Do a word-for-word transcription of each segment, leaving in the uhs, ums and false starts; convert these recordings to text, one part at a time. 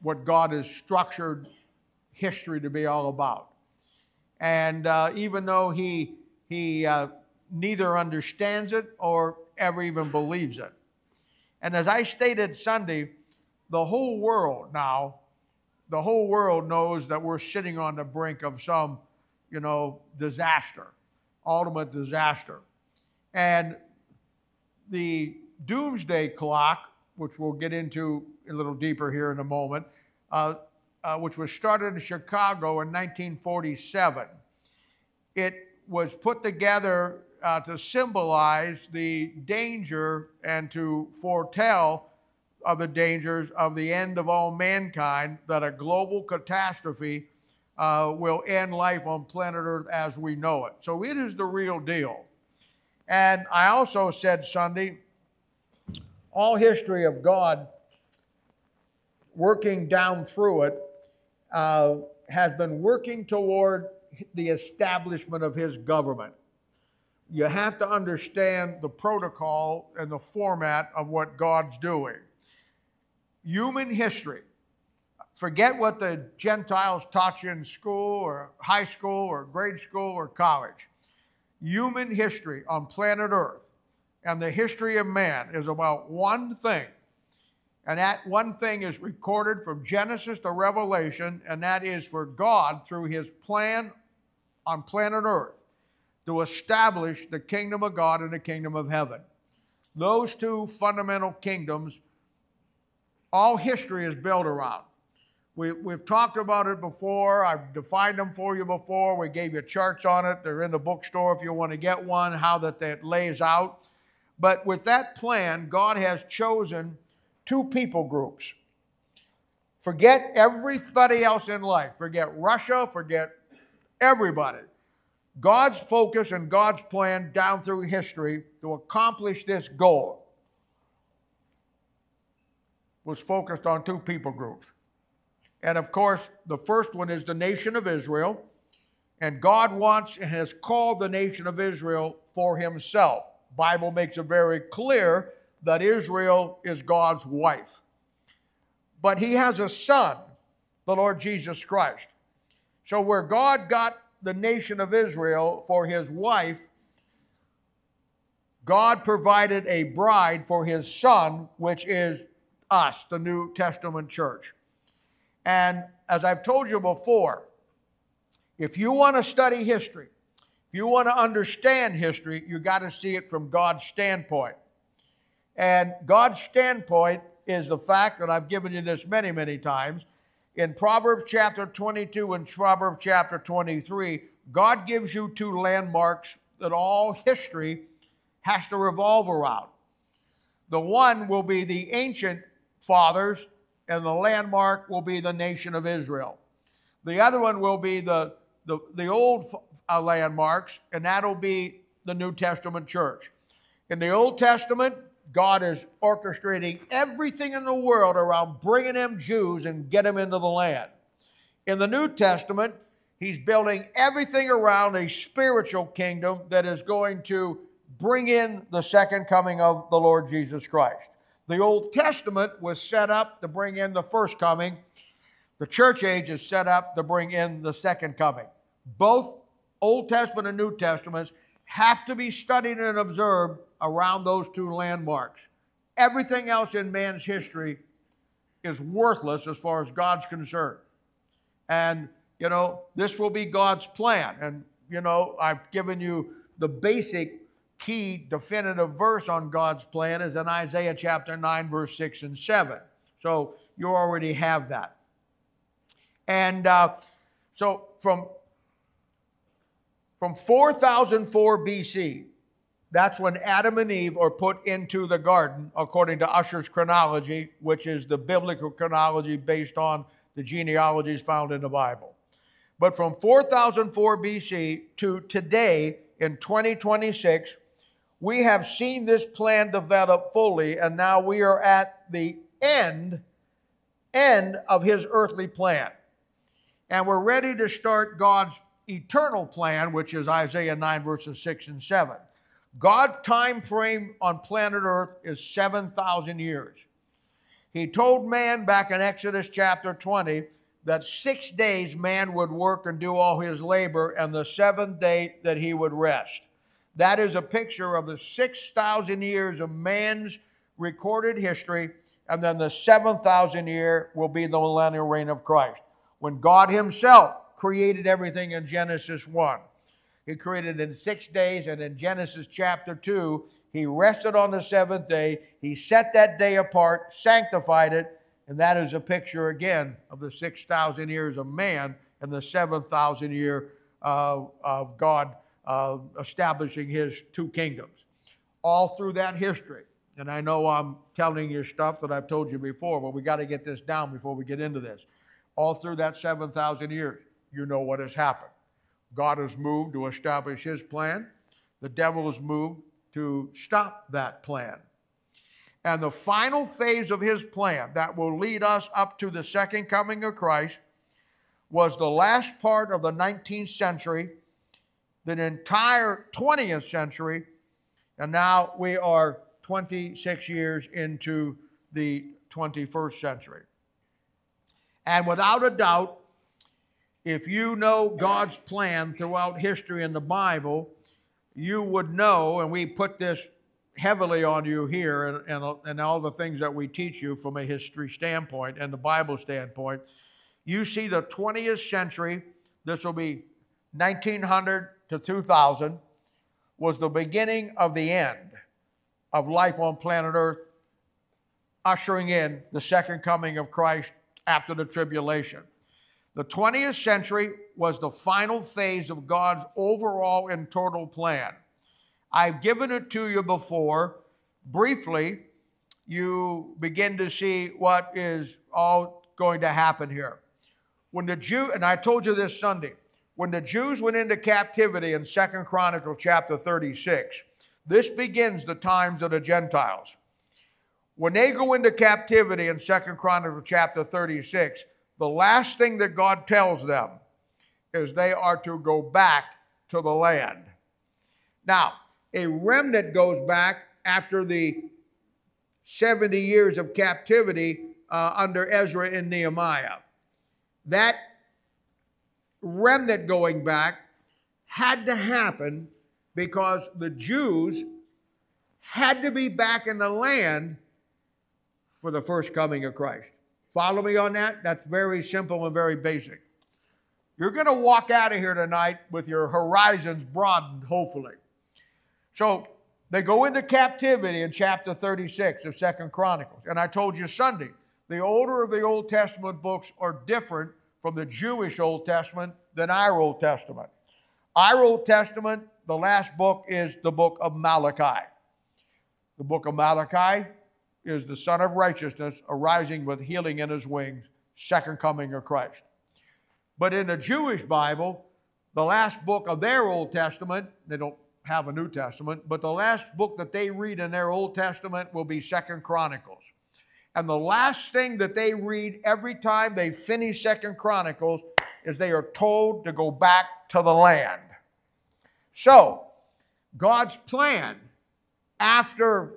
what God has structured history to be all about. And uh, even though he, he uh, neither understands it or ever even believes it. And as I stated Sunday, the whole world now, the whole world knows that we're sitting on the brink of some, you know, disaster, ultimate disaster. And the doomsday clock, which we'll get into a little deeper here in a moment, uh, uh, which was started in Chicago in nineteen forty-seven. It was put together uh, to symbolize the danger and to foretell of the dangers of the end of all mankind, that a global catastrophe uh, will end life on planet Earth as we know it. So it is the real deal. And I also said Sunday, all history of God working down through it uh, has been working toward the establishment of his government. You have to understand the protocol and the format of what God's doing. Human history. Forget what the Gentiles taught you in school or high school or grade school or college. Human history on planet Earth and the history of man is about one thing. And that one thing is recorded from Genesis to Revelation, and that is for God, through his plan on planet Earth, to establish the kingdom of God and the kingdom of heaven. Those two fundamental kingdoms, all history is built around. We, we've talked about it before. I've defined them for you before. We gave you charts on it. They're in the bookstore if you want to get one, how that, that lays out. But with that plan, God has chosen two people groups. Forget everybody else in life. Forget Russia. Forget everybody. God's focus and God's plan down through history to accomplish this goal was focused on two people groups. And of course, the first one is the nation of Israel. And God wants and has called the nation of Israel for himself. The Bible makes it very clear that Israel is God's wife. But he has a son, the Lord Jesus Christ. So where God got the nation of Israel for his wife, God provided a bride for his son, which is us, the New Testament church. And as I've told you before, if you want to study history, if you want to understand history, you got to see it from God's standpoint. And God's standpoint is the fact that I've given you this many, many times. In Proverbs chapter twenty-two and Proverbs chapter twenty-three, God gives you two landmarks that all history has to revolve around. The one will be the ancient fathers, and the landmark will be the nation of Israel. The other one will be the, the, the old uh, landmarks, and that'll be the New Testament church. In the Old Testament, God is orchestrating everything in the world around bringing them Jews and get them into the land. In the New Testament, he's building everything around a spiritual kingdom that is going to bring in the second coming of the Lord Jesus Christ. The Old Testament was set up to bring in the first coming. The church age is set up to bring in the second coming. Both Old Testament and New Testaments have to be studied and observed around those two landmarks. Everything else in man's history is worthless as far as God's concerned. And, you know, this will be God's plan. And, you know, I've given you the basic key definitive verse on God's plan is in Isaiah chapter nine, verse six and seven. So you already have that. And uh, so from, from four thousand four B C, that's when Adam and Eve are put into the garden, according to Ussher's chronology, which is the biblical chronology based on the genealogies found in the Bible. But from four thousand four B C to today in twenty twenty-six, we have seen this plan develop fully, and now we are at the end, end of his earthly plan. And we're ready to start God's eternal plan, which is Isaiah nine, verses six and seven. God's time frame on planet Earth is seven thousand years. He told man back in Exodus chapter twenty that six days man would work and do all his labor, and the seventh day that he would rest. That is a picture of the six thousand years of man's recorded history, and then the seven thousand year will be the millennial reign of Christ, when God himself created everything in Genesis one. He created in six days, and in Genesis chapter two, he rested on the seventh day. He set that day apart, sanctified it, and that is a picture again of the six thousand years of man and the seven thousand year uh, of God uh, establishing his two kingdoms. All through that history. And I know I'm telling you stuff that I've told you before, but we got to get this down before we get into this. All through that seven thousand years, you know what has happened. God has moved to establish his plan. The devil has moved to stop that plan. And the final phase of his plan that will lead us up to the second coming of Christ was the last part of the nineteenth century, the entire twentieth century, and now we are twenty-six years into the twenty-first century. And without a doubt, if you know God's plan throughout history in the Bible, you would know, and we put this heavily on you here and, and, and all the things that we teach you from a history standpoint and the Bible standpoint, you see the twentieth century, this will be nineteen hundred to two thousand, was the beginning of the end of life on planet Earth, ushering in the second coming of Christ after the tribulation. The twentieth century was the final phase of God's overall and total plan. I've given it to you before. Briefly, you begin to see what is all going to happen here. When the Jew, and I told you this Sunday, when the Jews went into captivity in Second Chronicles chapter thirty-six, this begins the times of the Gentiles. When they go into captivity in Second Chronicles chapter thirty-six, the last thing that God tells them is they are to go back to the land. Now, a remnant goes back after the seventy years of captivity uh, under Ezra and Nehemiah. That remnant going back had to happen because the Jews had to be back in the land for the first coming of Christ. Follow me on that? That's very simple and very basic. You're going to walk out of here tonight with your horizons broadened, hopefully. So they go into captivity in chapter thirty-six of Second Chronicles. And I told you Sunday, the order of the Old Testament books are different from the Jewish Old Testament than our Old Testament. Our Old Testament, the last book is the book of Malachi. The book of Malachi is the Son of Righteousness arising with healing in his wings, second coming of Christ. But in the Jewish Bible, the last book of their Old Testament, they don't have a New Testament, but the last book that they read in their Old Testament will be Second Chronicles. And the last thing that they read every time they finish Second Chronicles is they are told to go back to the land. So, God's plan after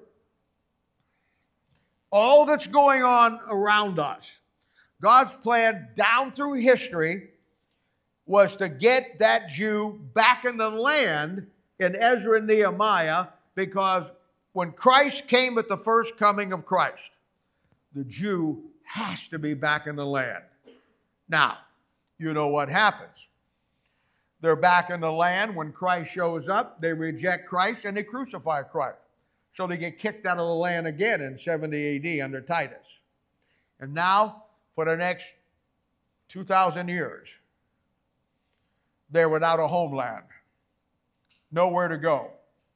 all that's going on around us, God's plan down through history was to get that Jew back in the land in Ezra and Nehemiah, because when Christ came at the first coming of Christ, the Jew has to be back in the land. Now, you know what happens. They're back in the land. When Christ shows up, they reject Christ and they crucify Christ. So they get kicked out of the land again in seventy A D under Titus. And now, for the next two thousand years, they're without a homeland. Nowhere to go.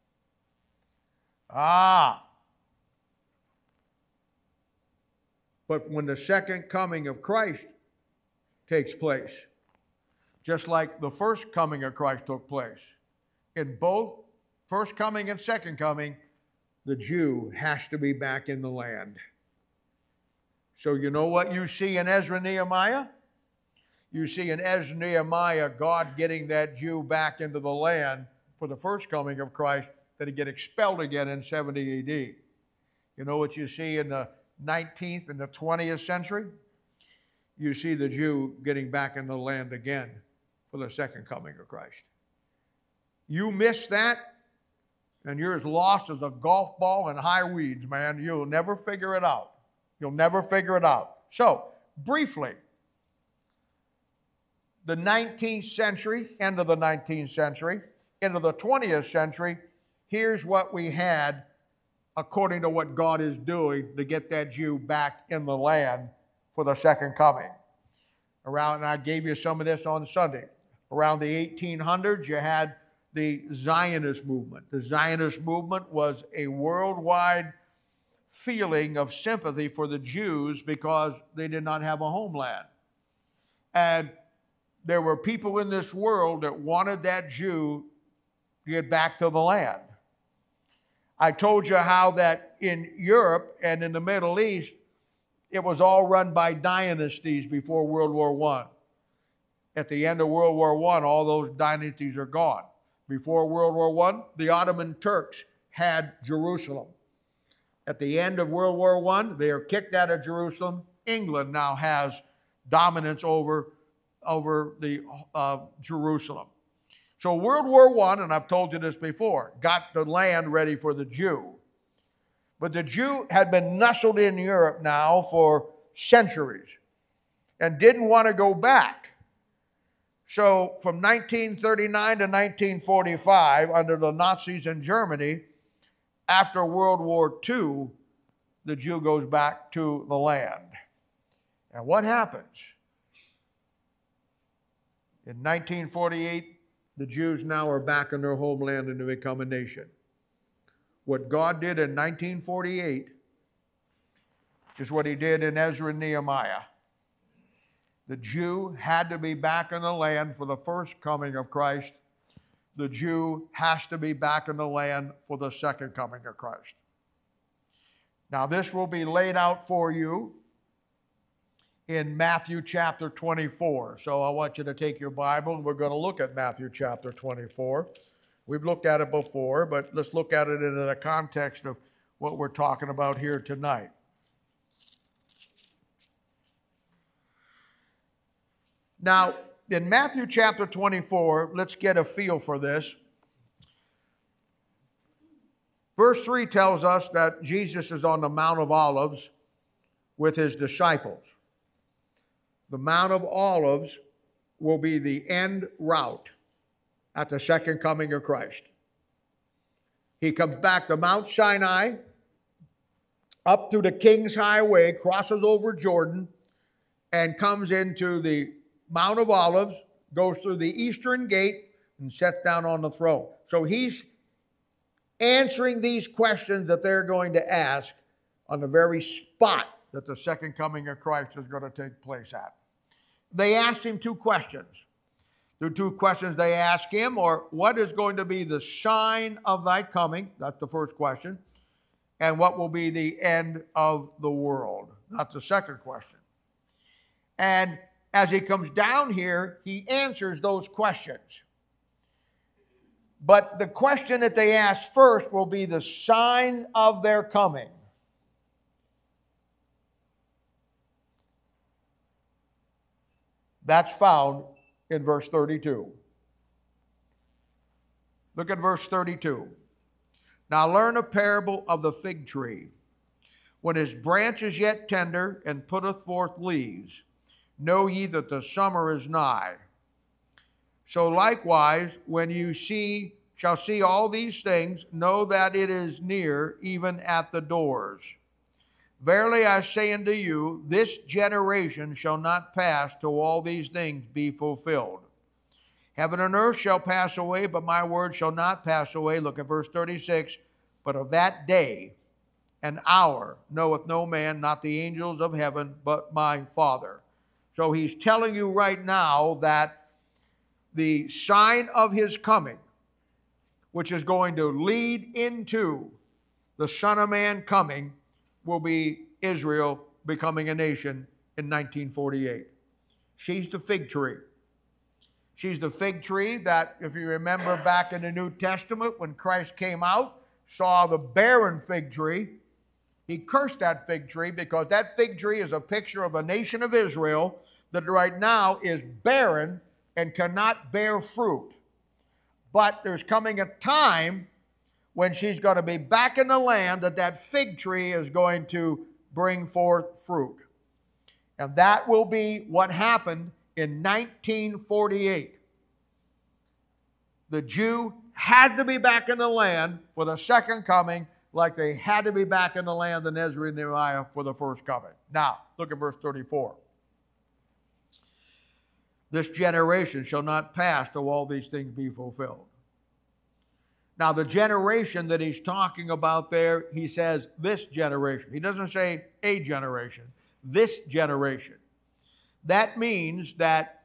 Ah. But when the second coming of Christ takes place, just like the first coming of Christ took place, in both first coming and second coming, the Jew has to be back in the land. So you know what you see in Ezra and Nehemiah? You see in Ezra and Nehemiah God getting that Jew back into the land for the first coming of Christ, that he get expelled again in seventy A D. You know what you see in the nineteenth and the twentieth century, you see the Jew getting back in the land again for the second coming of Christ. You miss that, and you're as lost as a golf ball in high weeds, man. You'll never figure it out. You'll never figure it out. So, briefly, the nineteenth century, end of the nineteenth century, into the twentieth century, here's what we had according to what God is doing to get that Jew back in the land for the second coming. Around, and I gave you some of this on Sunday. Around the eighteen hundreds, you had the Zionist movement. The Zionist movement was a worldwide feeling of sympathy for the Jews because they did not have a homeland. And there were people in this world that wanted that Jew to get back to the land. I told you how that in Europe and in the Middle East, it was all run by dynasties before World War One. At the end of World War One, all those dynasties are gone. Before World War One, the Ottoman Turks had Jerusalem. At the end of World War One, they are kicked out of Jerusalem. England now has dominance over, over the uh, Jerusalem. So World War One, and I've told you this before, got the land ready for the Jew. But the Jew had been nestled in Europe now for centuries and didn't want to go back. So from nineteen thirty-nine to nineteen forty-five, under the Nazis in Germany, after World War Two, the Jew goes back to the land. And what happens? In nineteen forty-eight, the Jews now are back in their homeland and they become a nation. What God did in nineteen forty-eight is what he did in Ezra and Nehemiah. The Jew had to be back in the land for the first coming of Christ. The Jew has to be back in the land for the second coming of Christ. Now, this will be laid out for you in Matthew chapter twenty-four. So I want you to take your Bible, and we're going to look at Matthew chapter twenty-four. We've looked at it before, but let's look at it in the context of what we're talking about here tonight. Now, in Matthew chapter twenty-four, let's get a feel for this. Verse three tells us that Jesus is on the Mount of Olives with his disciples. The Mount of Olives will be the end route at the second coming of Christ. He comes back to Mount Sinai, up through the King's Highway, crosses over Jordan, and comes into the Mount of Olives, goes through the eastern gate, and sits down on the throne. So he's answering these questions that they're going to ask on the very spot that the second coming of Christ is going to take place at. They asked him two questions. The two questions they ask him are, what is going to be the sign of thy coming? That's the first question. And what will be the end of the world? That's the second question. And as he comes down here, he answers those questions. But the question that they ask first will be the sign of their coming. That's found in verse thirty-two. Look at verse thirty-two. Now learn a parable of the fig tree. When his branch is yet tender and putteth forth leaves, know ye that the summer is nigh. So likewise, when you see, shall see all these things, know that it is near, even at the doors. Verily I say unto you, this generation shall not pass till all these things be fulfilled. Heaven and earth shall pass away, but my word shall not pass away. Look at verse thirty-six. But of that day and hour knoweth no man, not the angels of heaven, but my Father. So he's telling you right now that the sign of his coming, which is going to lead into the Son of Man coming, will be Israel becoming a nation in nineteen forty-eight. She's the fig tree. She's the fig tree that, if you remember back in the New Testament, when Christ came out, saw the barren fig tree, he cursed that fig tree because that fig tree is a picture of the nation of Israel that right now is barren and cannot bear fruit. But there's coming a time when she's going to be back in the land that that fig tree is going to bring forth fruit. And that will be what happened in nineteen forty-eight. The Jew had to be back in the land for the second coming, like they had to be back in the land in Ezra and Nehemiah for the first coming. Now, look at verse thirty-four. This generation shall not pass till all these things be fulfilled. Now, the generation that he's talking about there, he says this generation. He doesn't say a generation, this generation. That means that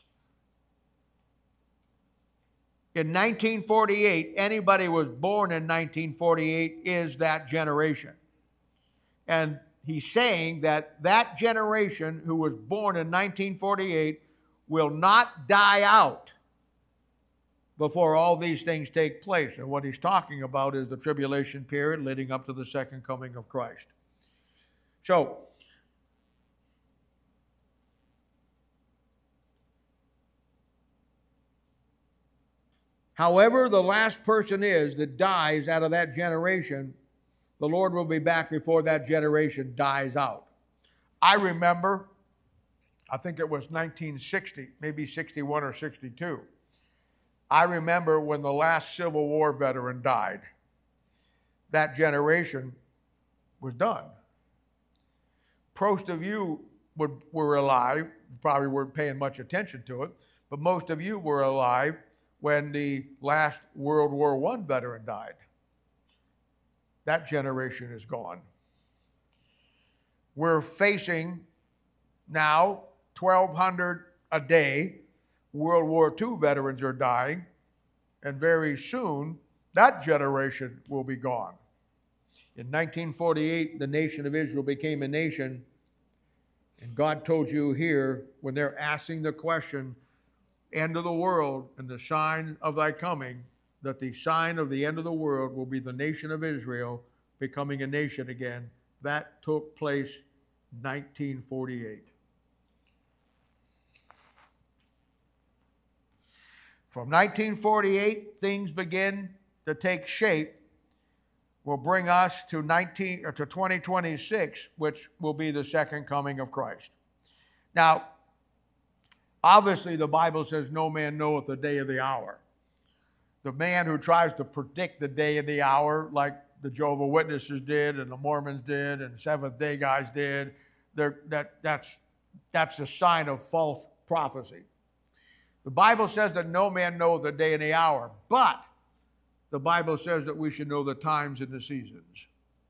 in nineteen forty-eight, anybody who was born in nineteen forty-eight is that generation. And he's saying that that generation who was born in nineteen forty-eight will not die out before all these things take place. And what he's talking about is the tribulation period leading up to the second coming of Christ. So, however the last person is that dies out of that generation, the Lord will be back before that generation dies out. I remember, I think it was nineteen sixty, maybe sixty-one or sixty-two. I remember when the last Civil War veteran died. That generation was done. Most of you would, were alive, probably weren't paying much attention to it, but most of you were alive when the last World War One veteran died. That generation is gone. We're facing now twelve hundred a day. World War Two veterans are dying, and very soon that generation will be gone. In nineteen forty-eight, the nation of Israel became a nation, and God told you here, when they're asking the question, end of the world and the sign of thy coming, that the sign of the end of the world will be the nation of Israel becoming a nation again. That took place in nineteen forty-eight. From nineteen forty-eight, things begin to take shape, will bring us to nineteen or to twenty twenty-six, which will be the second coming of Christ. Now, obviously the Bible says no man knoweth the day or the hour. The man who tries to predict the day and the hour, like the Jehovah's Witnesses did and the Mormons did and Seventh-day guys did, that, that's, that's a sign of false prophecy. The Bible says that no man knows the day and the hour, but the Bible says that we should know the times and the seasons.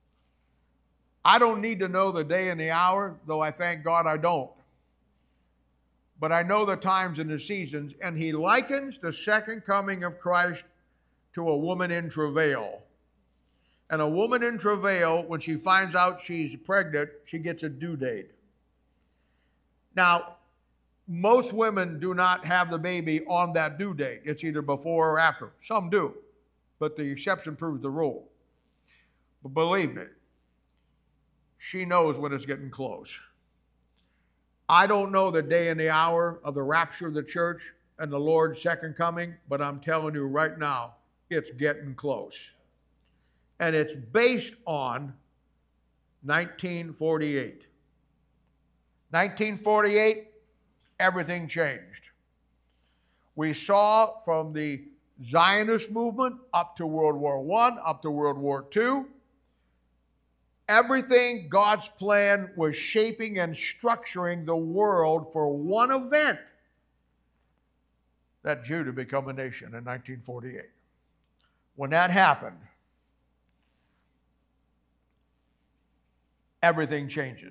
I don't need to know the day and the hour, though I thank God I don't. But I know the times and the seasons, and he likens the second coming of Christ to a woman in travail. And a woman in travail, when she finds out she's pregnant, she gets a due date. Now, most women do not have the baby on that due date. It's either before or after. Some do, but the exception proves the rule. But believe me, she knows when it's getting close. I don't know the day and the hour of the rapture of the church and the Lord's second coming, but I'm telling you right now, it's getting close. And it's based on nineteen forty-eight. nineteen forty-eight, everything changed. We saw from the Zionist movement up to World War One, up to World War Two, everything God's plan was shaping and structuring the world for one event, that Judah become a nation in nineteen forty-eight. When that happened, everything changes.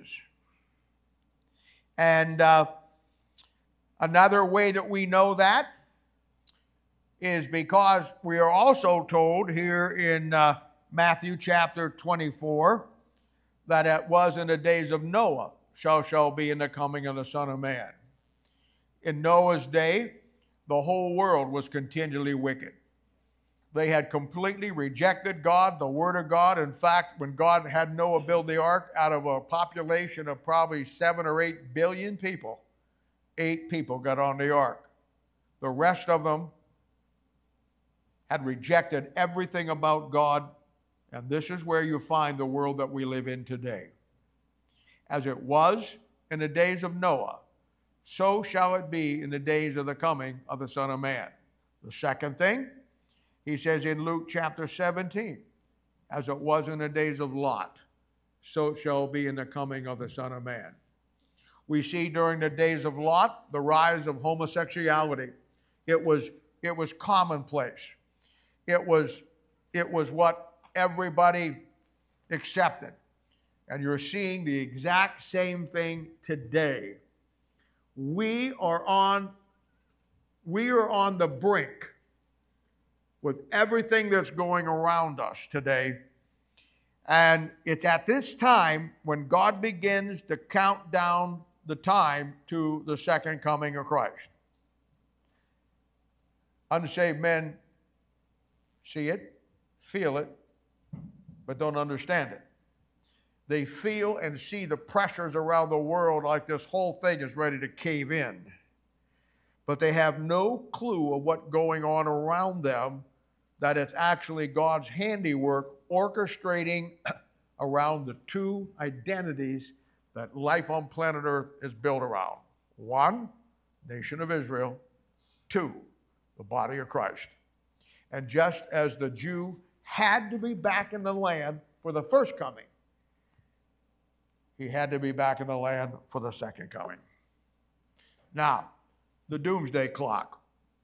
And uh, another way that we know that is because we are also told here in uh, Matthew chapter twenty-four that it was in the days of Noah, so shall be in the coming of the Son of Man. In Noah's day, the whole world was continually wicked. They had completely rejected God, the Word of God. In fact, when God had Noah build the ark, out of a population of probably seven or eight billion people, eight people got on the ark. The rest of them had rejected everything about God, and this is where you find the world that we live in today. As it was in the days of Noah, so shall it be in the days of the coming of the Son of Man. The second thing, he says in Luke chapter seventeen, as it was in the days of Lot, so it shall be in the coming of the Son of Man. We see during the days of Lot the rise of homosexuality. It was, it was commonplace. It was, it was what everybody accepted. And you're seeing the exact same thing today. We are on, we are on the brink with everything that's going around us today. And it's at this time when God begins to count down the time to the second coming of Christ. Unsaved men see it, feel it, but don't understand it. They feel and see the pressures around the world like this whole thing is ready to cave in. But they have no clue of what's going on around them, that it's actually God's handiwork orchestrating around the two identities that life on planet Earth is built around. One, nation of Israel. Two, the body of Christ. And just as the Jew had to be back in the land for the first coming, he had to be back in the land for the second coming. Now, the doomsday clock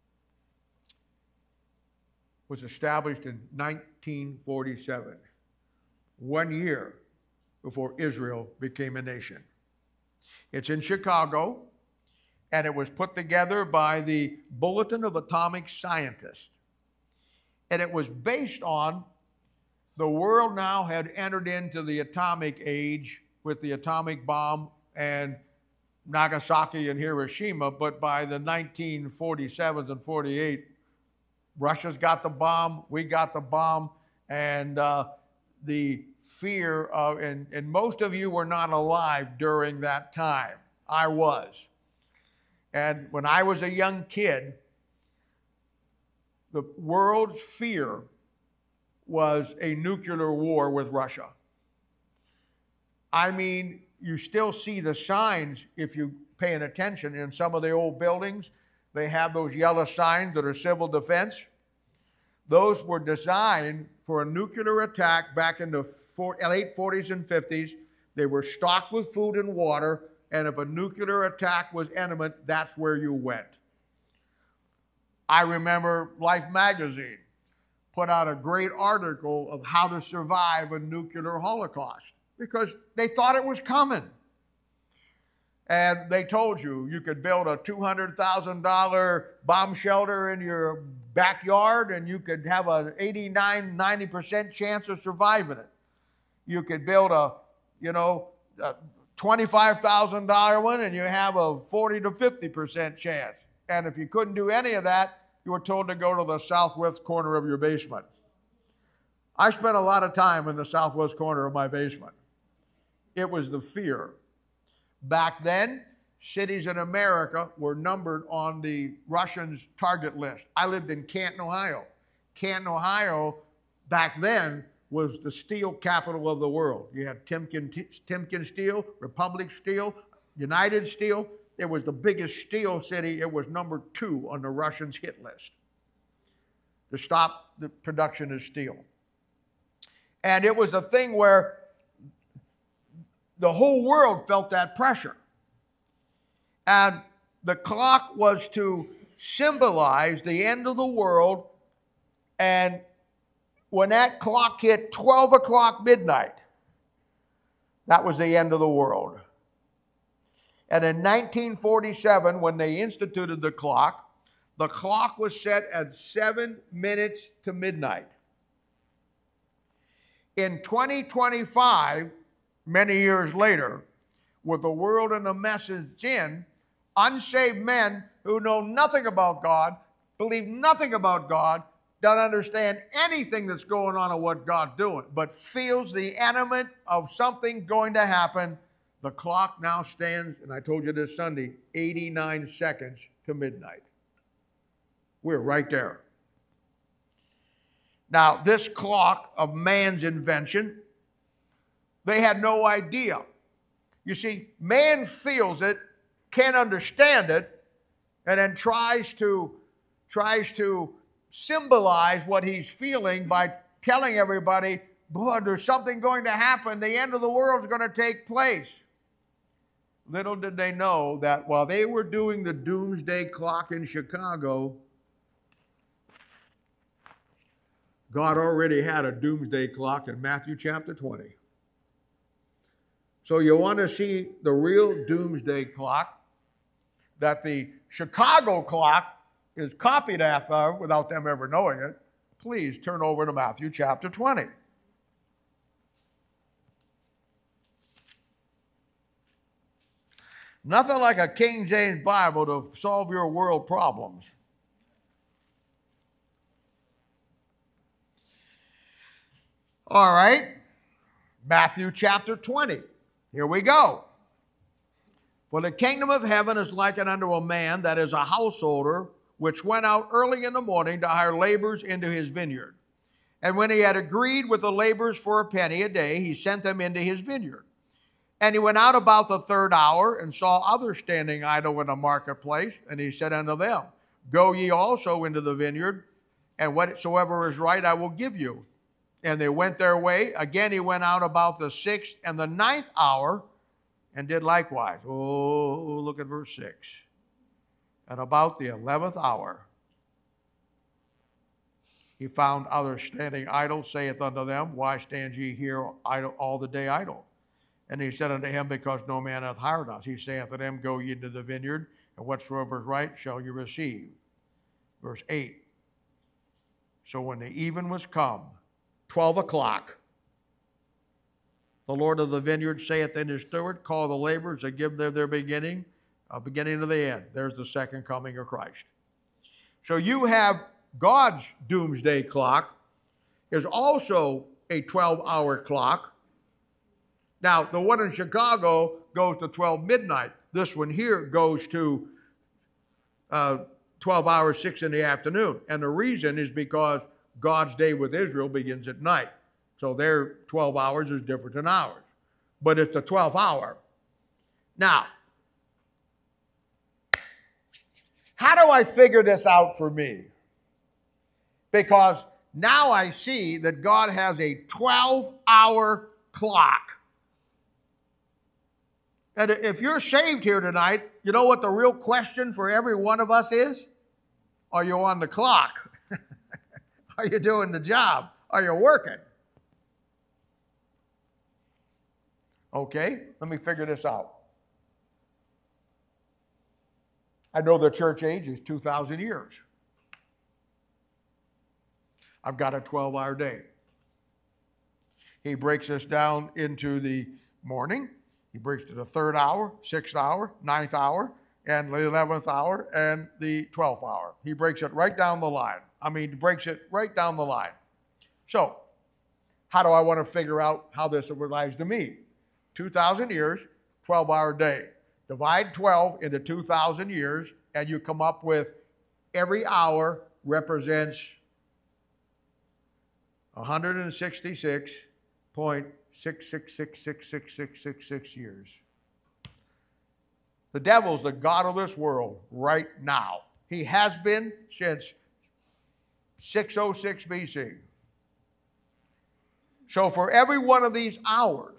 was established in nineteen forty-seven, one year before Israel became a nation. It's in Chicago, and it was put together by the Bulletin of Atomic Scientists. And it was based on the world now had entered into the atomic age with the atomic bomb and Nagasaki and Hiroshima, but by the nineteen forty-sevens and forty-eight, Russia's got the bomb, we got the bomb, and uh, the fear of, and, and most of you were not alive during that time. I was. And when I was a young kid, the world's fear was a nuclear war with Russia. I mean, you still see the signs if you're paying attention. In some of the old buildings, they have those yellow signs that are civil defense. Those were designed for a nuclear attack back in the late forties and fifties. They were stocked with food and water, and if a nuclear attack was imminent, that's where you went. I remember Life magazine put out a great article of how to survive a nuclear holocaust because they thought it was coming. And they told you you could build a two hundred thousand dollar bomb shelter in your backyard and you could have an eighty-nine, ninety percent chance of surviving it. You could build a, you know, a twenty-five thousand dollar one and you have a forty to fifty percent chance. And if you couldn't do any of that, you were told to go to the southwest corner of your basement. I spent a lot of time in the southwest corner of my basement. It was the fear. Back then, cities in America were numbered on the Russians' target list. I lived in Canton, Ohio. Canton, Ohio, back then, was the steel capital of the world. You had Timken, Timken Steel, Republic Steel, United Steel. It was the biggest steel city. It was number two on the Russians' hit list to stop the production of steel. And it was a thing where the whole world felt that pressure. And the clock was to symbolize the end of the world. And when that clock hit twelve o'clock midnight, that was the end of the world. And in nineteen forty-seven, when they instituted the clock, the clock was set at seven minutes to midnight. In twenty twenty-five, many years later, with the world in the mess it's in, unsaved men who know nothing about God, believe nothing about God, doesn't understand anything that's going on or what God's doing, but feels the element of something going to happen, the clock now stands, and I told you this Sunday, eighty-nine seconds to midnight. We're right there. Now, this clock of man's invention, they had no idea. You see, man feels it, can't understand it, and then tries to, tries to symbolize what he's feeling by telling everybody, boy, there's something going to happen. The end of the world is going to take place. Little did they know that while they were doing the doomsday clock in Chicago, God already had a doomsday clock in Matthew chapter twenty. So you want to see the real doomsday clock that the Chicago clock is copied after without them ever knowing it, please turn over to Matthew chapter twenty. Nothing like a King James Bible to solve your world problems. All right, Matthew chapter twenty. Here we go. For the kingdom of heaven is likened unto a man that is a householder, which went out early in the morning to hire laborers into his vineyard. And when he had agreed with the laborers for a penny a day, he sent them into his vineyard. And he went out about the third hour and saw others standing idle in the marketplace. And he said unto them, Go ye also into the vineyard, and whatsoever is right I will give you. And they went their way. Again he went out about the sixth and the ninth hour, and did likewise. Oh, look at verse six. And about the eleventh hour, he found others standing idle, saith unto them, Why stand ye here idle all the day idle? And he said unto him, Because no man hath hired us. He saith unto them, Go ye into the vineyard, and whatsoever is right shall you receive. Verse eight. So when the even was come, twelve o'clock, the Lord of the vineyard saith unto his steward, Call the laborers and give them their beginning, a beginning to the end. There's the second coming of Christ. So you have God's doomsday clock is also a twelve-hour clock. Now, the one in Chicago goes to twelve midnight. This one here goes to uh, twelve hours, six in the afternoon. And the reason is because God's day with Israel begins at night. So their twelve hours is different than ours. But it's the twelfth hour. Now, how do I figure this out for me? Because now I see that God has a twelve-hour clock. And if you're saved here tonight, you know what the real question for every one of us is? Are you on the clock? Are you doing the job? Are you working? Okay, let me figure this out. I know the church age is two thousand years. I've got a twelve-hour day. He breaks us down into the morning. He breaks to the third hour, sixth hour, ninth hour, and the eleventh hour, and the twelfth hour. He breaks it right down the line. I mean, he breaks it right down the line. So, how do I want to figure out how this applies to me? two thousand years, twelve-hour day. Divide twelve into two thousand years, and you come up with every hour represents one hundred sixty-six point six six six six six six six six years. The devil's the god of this world right now. He has been since six oh six B C. So for every one of these hours,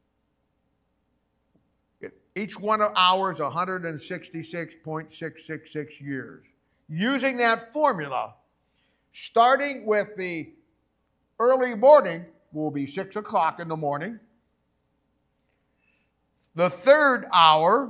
each one of ours one hundred sixty-six point six six six years. Using that formula, starting with the early morning, will be six o'clock in the morning. The third hour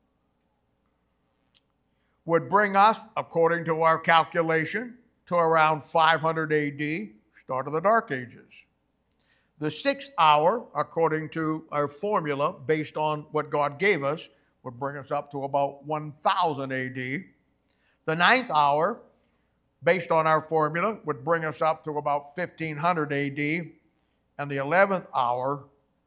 would bring us, according to our calculation, to around five hundred A D, start of the Dark Ages. The sixth hour, according to our formula, based on what God gave us, would bring us up to about one thousand A D. The ninth hour based on our formula, would bring us up to about fifteen hundred A D, and the eleventh hour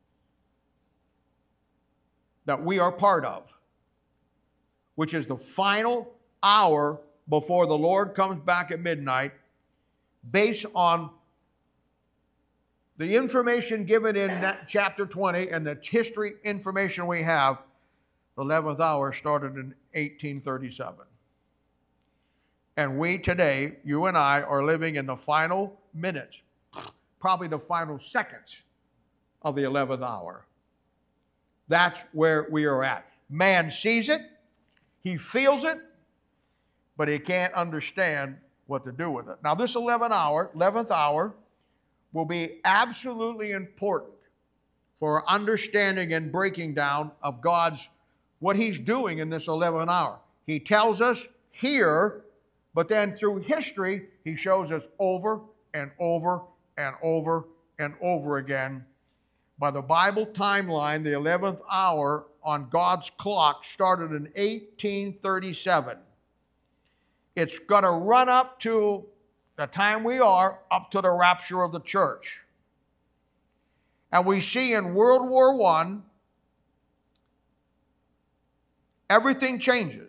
that we are part of, which is the final hour before the Lord comes back at midnight, based on the information given in that chapter twenty and the history information we have. The eleventh hour started in eighteen thirty-seven. And we today, you and I, are living in the final minutes, probably the final seconds of the eleventh hour. That's where we are at. Man sees it, he feels it, but he can't understand what to do with it. Now, this eleventh hour, eleventh hour will be absolutely important for our understanding and breaking down of God's, what he's doing in this eleventh hour. He tells us here, but then through history, he shows us over and over and over and over again. By the Bible timeline, the eleventh hour on God's clock started in eighteen thirty-seven. It's going to run up to the time we are, up to the rapture of the church. And we see in World War One, everything changes.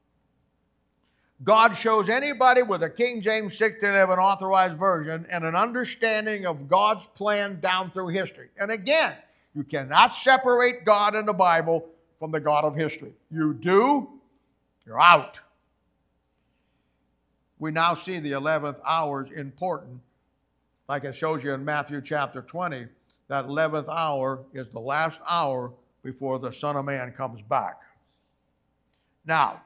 God shows anybody with a King James sixteen eleven authorized version and an understanding of God's plan down through history. And again, you cannot separate God in the Bible from the God of history. You do, you're out. We now see the eleventh hour is important. Like it shows you in Matthew chapter twenty, that eleventh hour is the last hour before the Son of Man comes back. Now,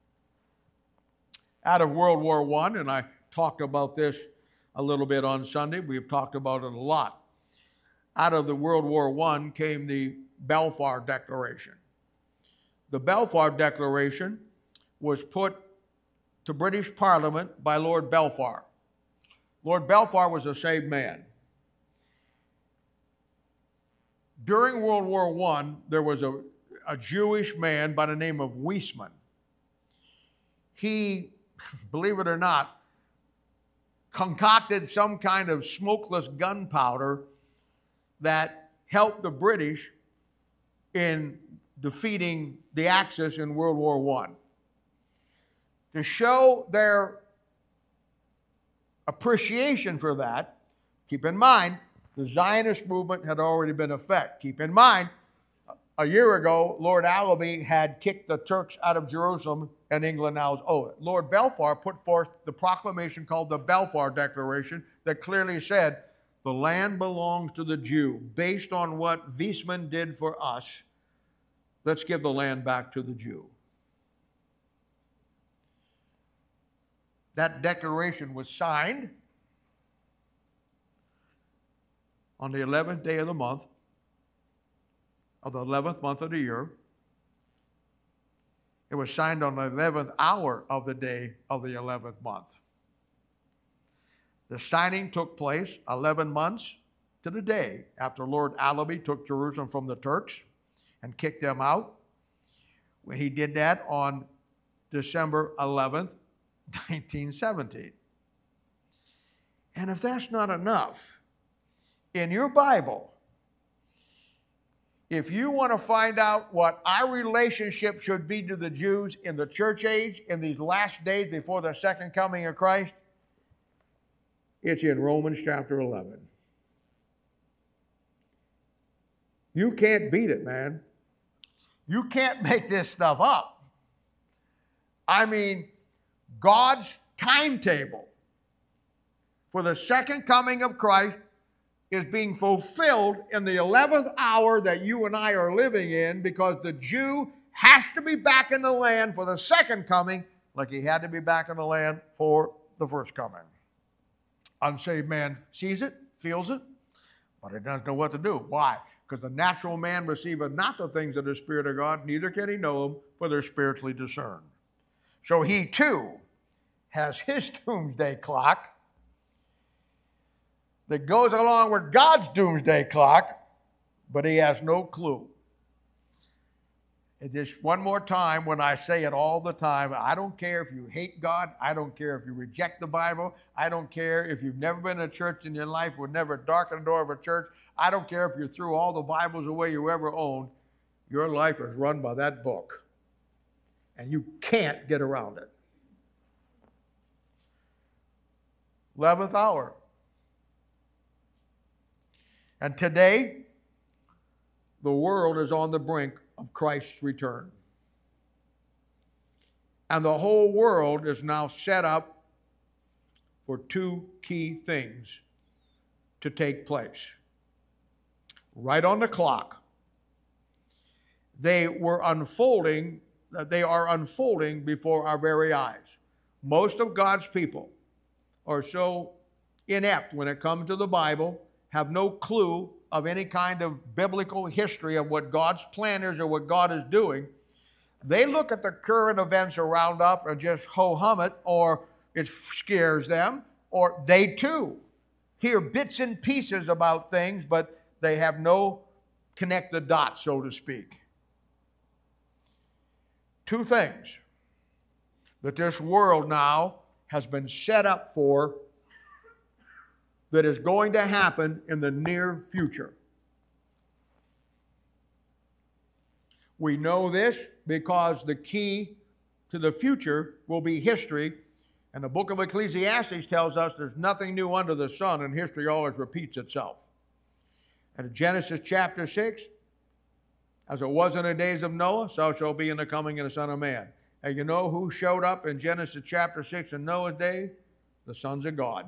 out of World War One, and I talked about this a little bit on Sunday, we've talked about it a lot. Out of the World War One came the Balfour Declaration. The Balfour Declaration was put to British Parliament by Lord Balfour. Lord Balfour was a saved man. During World War One, there was a, a Jewish man by the name of Weizmann. He, believe it or not, concocted some kind of smokeless gunpowder that helped the British in defeating the Axis in World War One. To show their appreciation for that, keep in mind, the Zionist movement had already been in effect. Keep in mind, a year ago, Lord Allaby had kicked the Turks out of Jerusalem, and England now is over. Lord Balfour put forth the proclamation called the Balfour Declaration that clearly said, the land belongs to the Jew. Based on what Weizmann did for us, let's give the land back to the Jew. That declaration was signed on the eleventh day of the month, of the eleventh month of the year. It was signed on the eleventh hour of the day of the eleventh month. The signing took place eleven months to the day after Lord Allaby took Jerusalem from the Turks and kicked them out. When he did that on December eleventh, nineteen seventeen. And if that's not enough, in your Bible, if you want to find out what our relationship should be to the Jews in the church age, in these last days before the second coming of Christ, it's in Romans chapter eleven. You can't beat it, man. You can't make this stuff up. I mean, God's timetable for the second coming of Christ is being fulfilled in the eleventh hour that you and I are living in, because the Jew has to be back in the land for the second coming like he had to be back in the land for the first coming. Unsaved man sees it, feels it, but he doesn't know what to do. Why? Because the natural man receiveth not the things of the Spirit of God, neither can he know them, for they're spiritually discerned. So he too has his doomsday clock that goes along with God's doomsday clock, but he has no clue. Just one more time when I say it all the time, I don't care if you hate God. I don't care if you reject the Bible. I don't care if you've never been to church in your life, would never darken the door of a church. I don't care if you threw all the Bibles away you ever owned. Your life is run by that book. And you can't get around it. eleventh hour. And today, the world is on the brink of Christ's return. And the whole world is now set up for two key things to take place. Right on the clock. They were unfolding, they are unfolding before our very eyes. Most of God's people are so inept when it comes to the Bible, have no clue of any kind of biblical history of what God's plan is or what God is doing. They look at the current events around up and just ho-hum it, or it scares them, or they too hear bits and pieces about things, but they have no connect the dots, so to speak. Two things that this world now has been set up for that is going to happen in the near future. We know this because the key to the future will be history. And the book of Ecclesiastes tells us there's nothing new under the sun, and history always repeats itself. And in Genesis chapter six, as it was in the days of Noah, so shall it be in the coming of the Son of Man. And you know who showed up in Genesis chapter six in Noah's day? The sons of God.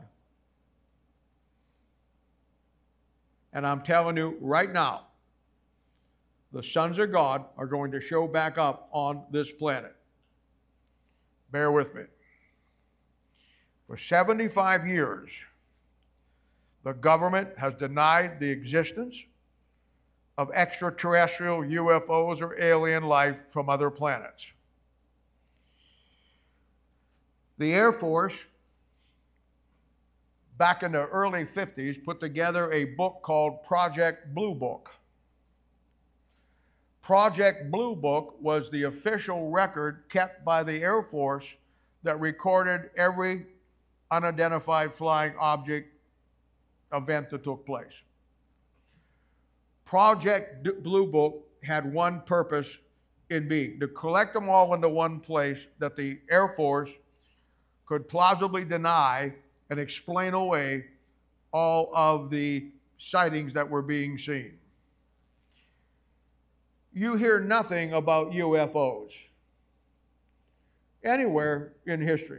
And I'm telling you right now, the sons of God are going to show back up on this planet. Bear with me. For seventy-five years, the government has denied the existence of extraterrestrial U F Os or alien life from other planets. The Air Force, back in the early fifties, put together a book called Project Blue Book. Project Blue Book was the official record kept by the Air Force that recorded every unidentified flying object event that took place. Project Blue Book had one purpose in being, to collect them all into one place that the Air Force could plausibly deny and explain away all of the sightings that were being seen. You hear nothing about U F Os anywhere in history.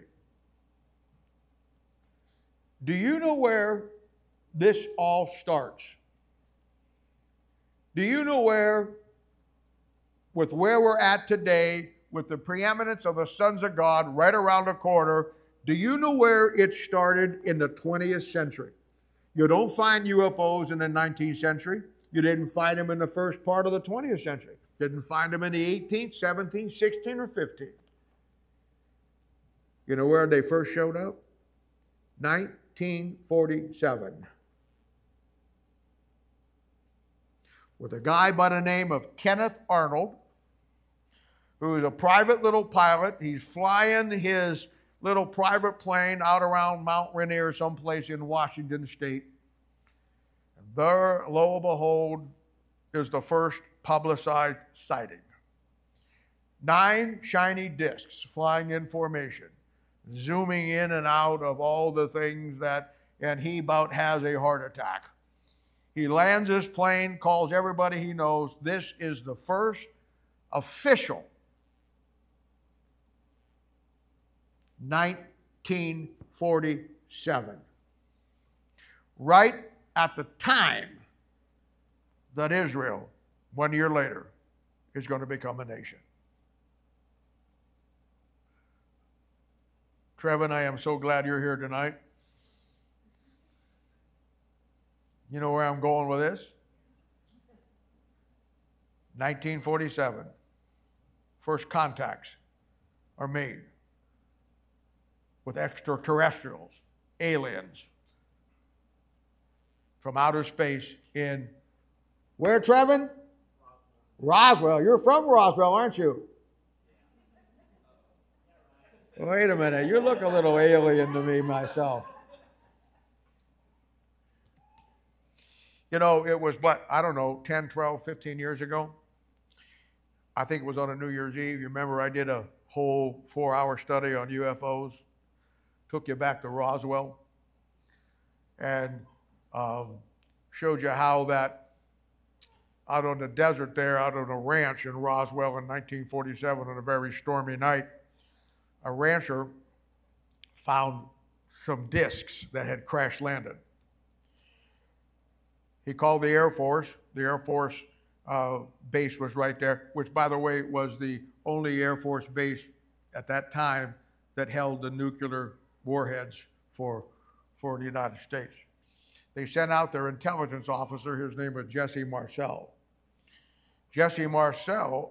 Do you know where this all starts? Do you know where, with where we're at today, with the preeminence of the sons of God right around the corner, do you know where it started in the twentieth century? You don't find U F Os in the nineteenth century. You didn't find them in the first part of the twentieth century. Didn't find them in the eighteenth, seventeenth, sixteenth, or fifteenth. You know where they first showed up? nineteen forty-seven. With a guy by the name of Kenneth Arnold, who is a private little pilot. He's flying his little private plane out around Mount Rainier, someplace in Washington State. And there, lo and behold, is the first publicized sighting. Nine shiny discs flying in formation, zooming in and out of all the things that, and he about has a heart attack. He lands his plane, calls everybody he knows. This is the first official nineteen forty-seven. Right at the time that Israel, one year later, is going to become a nation. Trevin, I am so glad you're here tonight. You know where I'm going with this? nineteen forty-seven. First contacts are made with extraterrestrials, aliens, from outer space in, where, Trevin? Roswell. You're from Roswell, aren't you? Wait a minute. You look a little alien to me myself. You know, it was what, I don't know, ten, twelve, fifteen years ago. I think it was on a New Year's Eve. You remember I did a whole four hour study on U F Os, took you back to Roswell, and um, showed you how that out on the desert there, out on a ranch in Roswell in nineteen forty-seven on a very stormy night, a rancher found some discs that had crash landed. He called the Air Force. The Air Force uh, base was right there, which, by the way, was the only Air Force base at that time that held the nuclear warheads for, for the United States. They sent out their intelligence officer. His name was Jesse Marcel. Jesse Marcel,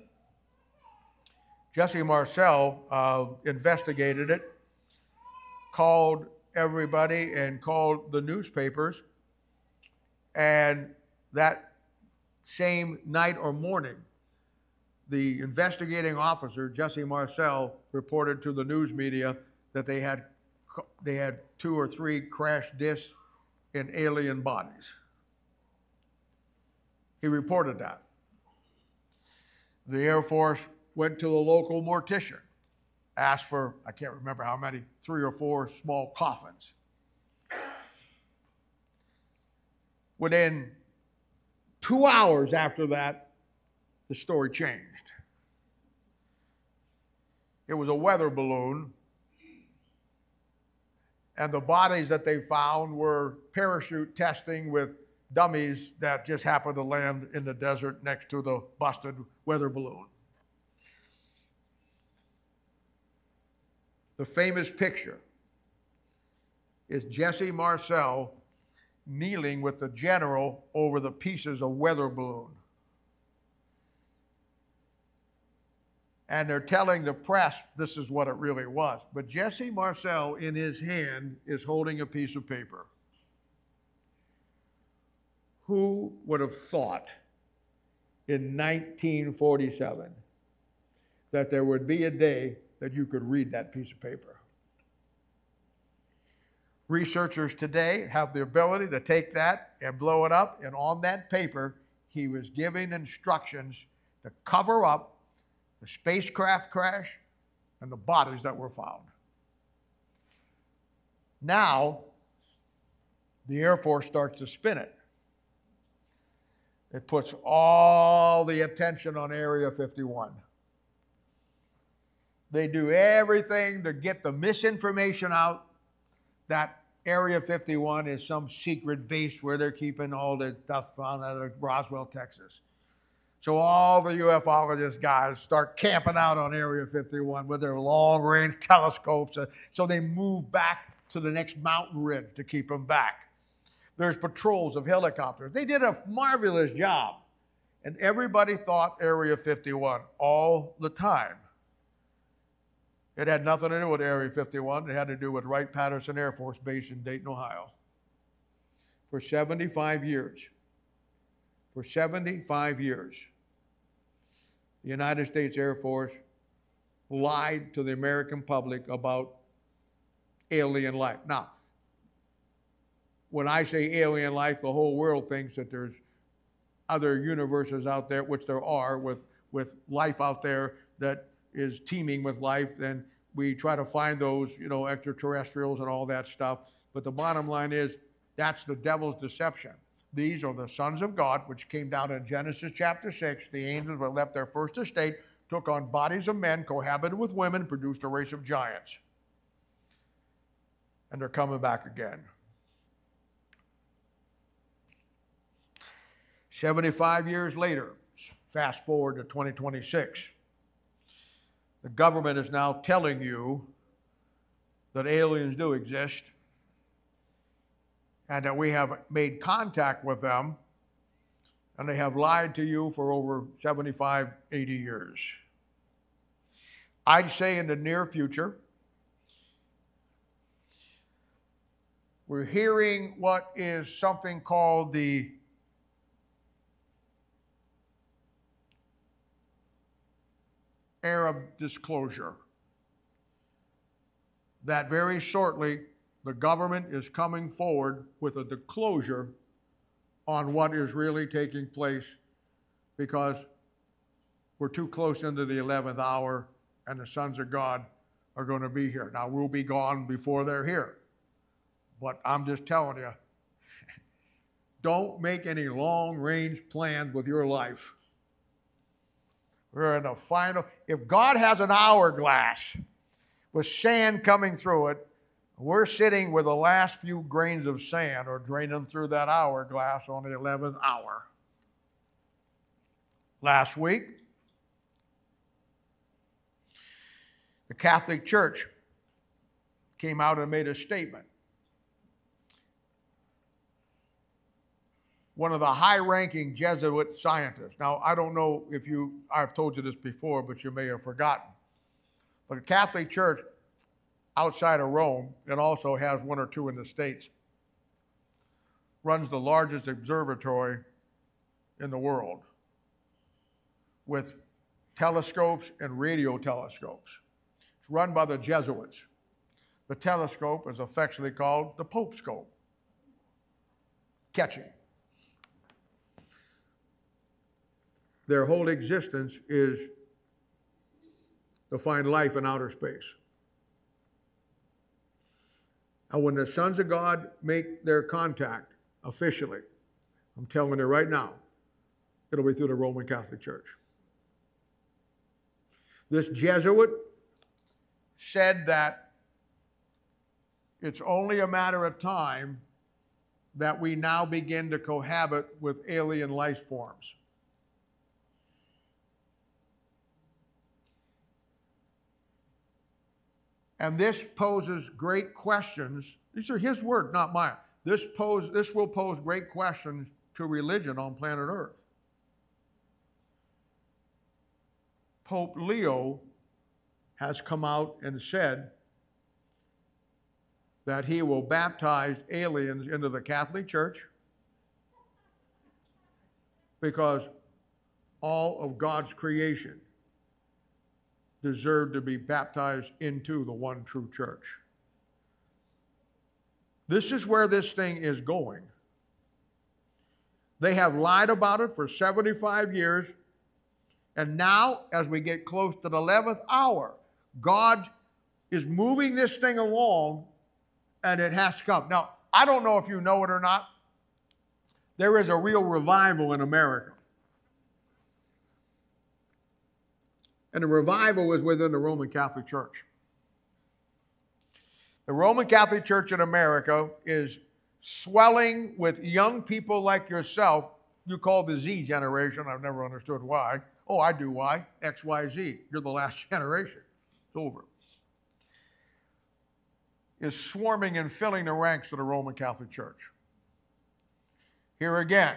Jesse Marcel uh, investigated it, called everybody and called the newspapers, and that same night or morning, the investigating officer, Jesse Marcel, reported to the news media that they had, they had two or three crash discs in alien bodies. He reported that. The Air Force went to the local mortician, asked for, I can't remember how many, three or four small coffins. Within two hours after that, the story changed. It was a weather balloon, and the bodies that they found were parachute testing with dummies that just happened to land in the desert next to the busted weather balloon. The famous picture is Jesse Marcel kneeling with the general over the pieces of weather balloon. And they're telling the press this is what it really was. But Jesse Marcel, in his hand, is holding a piece of paper. Who would have thought in nineteen forty-seven that there would be a day that you could read that piece of paper? Researchers today have the ability to take that and blow it up, and on that paper, he was giving instructions to cover up the spacecraft crash and the bodies that were found. Now, the Air Force starts to spin it. It puts all the attention on Area fifty-one. They do everything to get the misinformation out that Area fifty-one is some secret base where they're keeping all the stuff found out of Roswell, Texas. So all the ufologist guys start camping out on Area fifty-one with their long-range telescopes. So they move back to the next mountain ridge to keep them back. There's patrols of helicopters. They did a marvelous job. And everybody thought Area fifty-one all the time. It had nothing to do with Area fifty-one. It had to do with Wright-Patterson Air Force Base in Dayton, Ohio. For seventy-five years, for seventy-five years, the United States Air Force lied to the American public about alien life. Now, when I say alien life, the whole world thinks that there's other universes out there, which there are, with, with life out there that is teeming with life, and we try to find those, you know, extraterrestrials and all that stuff. But the bottom line is, that's the devil's deception. These are the sons of God, which came down in Genesis chapter six. The angels were left their first estate, took on bodies of men, cohabited with women, produced a race of giants. And they're coming back again. seventy-five years later, fast forward to twenty twenty-six, the government is now telling you that aliens do exist and that we have made contact with them, and they have lied to you for over seventy-five, eighty years. I'd say in the near future, we're hearing what is something called the air of disclosure that very shortly the government is coming forward with a disclosure on what is really taking place, because we're too close into the eleventh hour and the sons of God are going to be here. Now, we'll be gone before they're here. But I'm just telling you, don't make any long-range plans with your life. We're in the final. If God has an hourglass with sand coming through it, we're sitting with the last few grains of sand or draining through that hourglass on the eleventh hour. Last week, the Catholic Church came out and made a statement. One of the high-ranking Jesuit scientists. Now, I don't know if you, I've told you this before, but you may have forgotten. But the Catholic Church outside of Rome, and also has one or two in the States, runs the largest observatory in the world with telescopes and radio telescopes. It's run by the Jesuits. The telescope is affectionately called the Pope scope. Catchy. Their whole existence is to find life in outer space. And when the sons of God make their contact officially, I'm telling you right now, it'll be through the Roman Catholic Church. This Jesuit said that it's only a matter of time that we now begin to cohabit with alien life forms. And this poses great questions. These are his words, not mine. This, pose, this will pose great questions to religion on planet Earth. Pope Leo has come out and said that he will baptize aliens into the Catholic Church because all of God's creation deserve to be baptized into the one true church. This is where this thing is going. They have lied about it for seventy-five years, and now, as we get close to the eleventh hour, God is moving this thing along, and it has to come. Now, I don't know if you know it or not. There is a real revival in America. And the revival is within the Roman Catholic Church. The Roman Catholic Church in America is swelling with young people like yourself. You call the Z generation. I've never understood why. Oh, I do why. X, Y, Z. You're the last generation. It's over. Is swarming and filling the ranks of the Roman Catholic Church. Here again,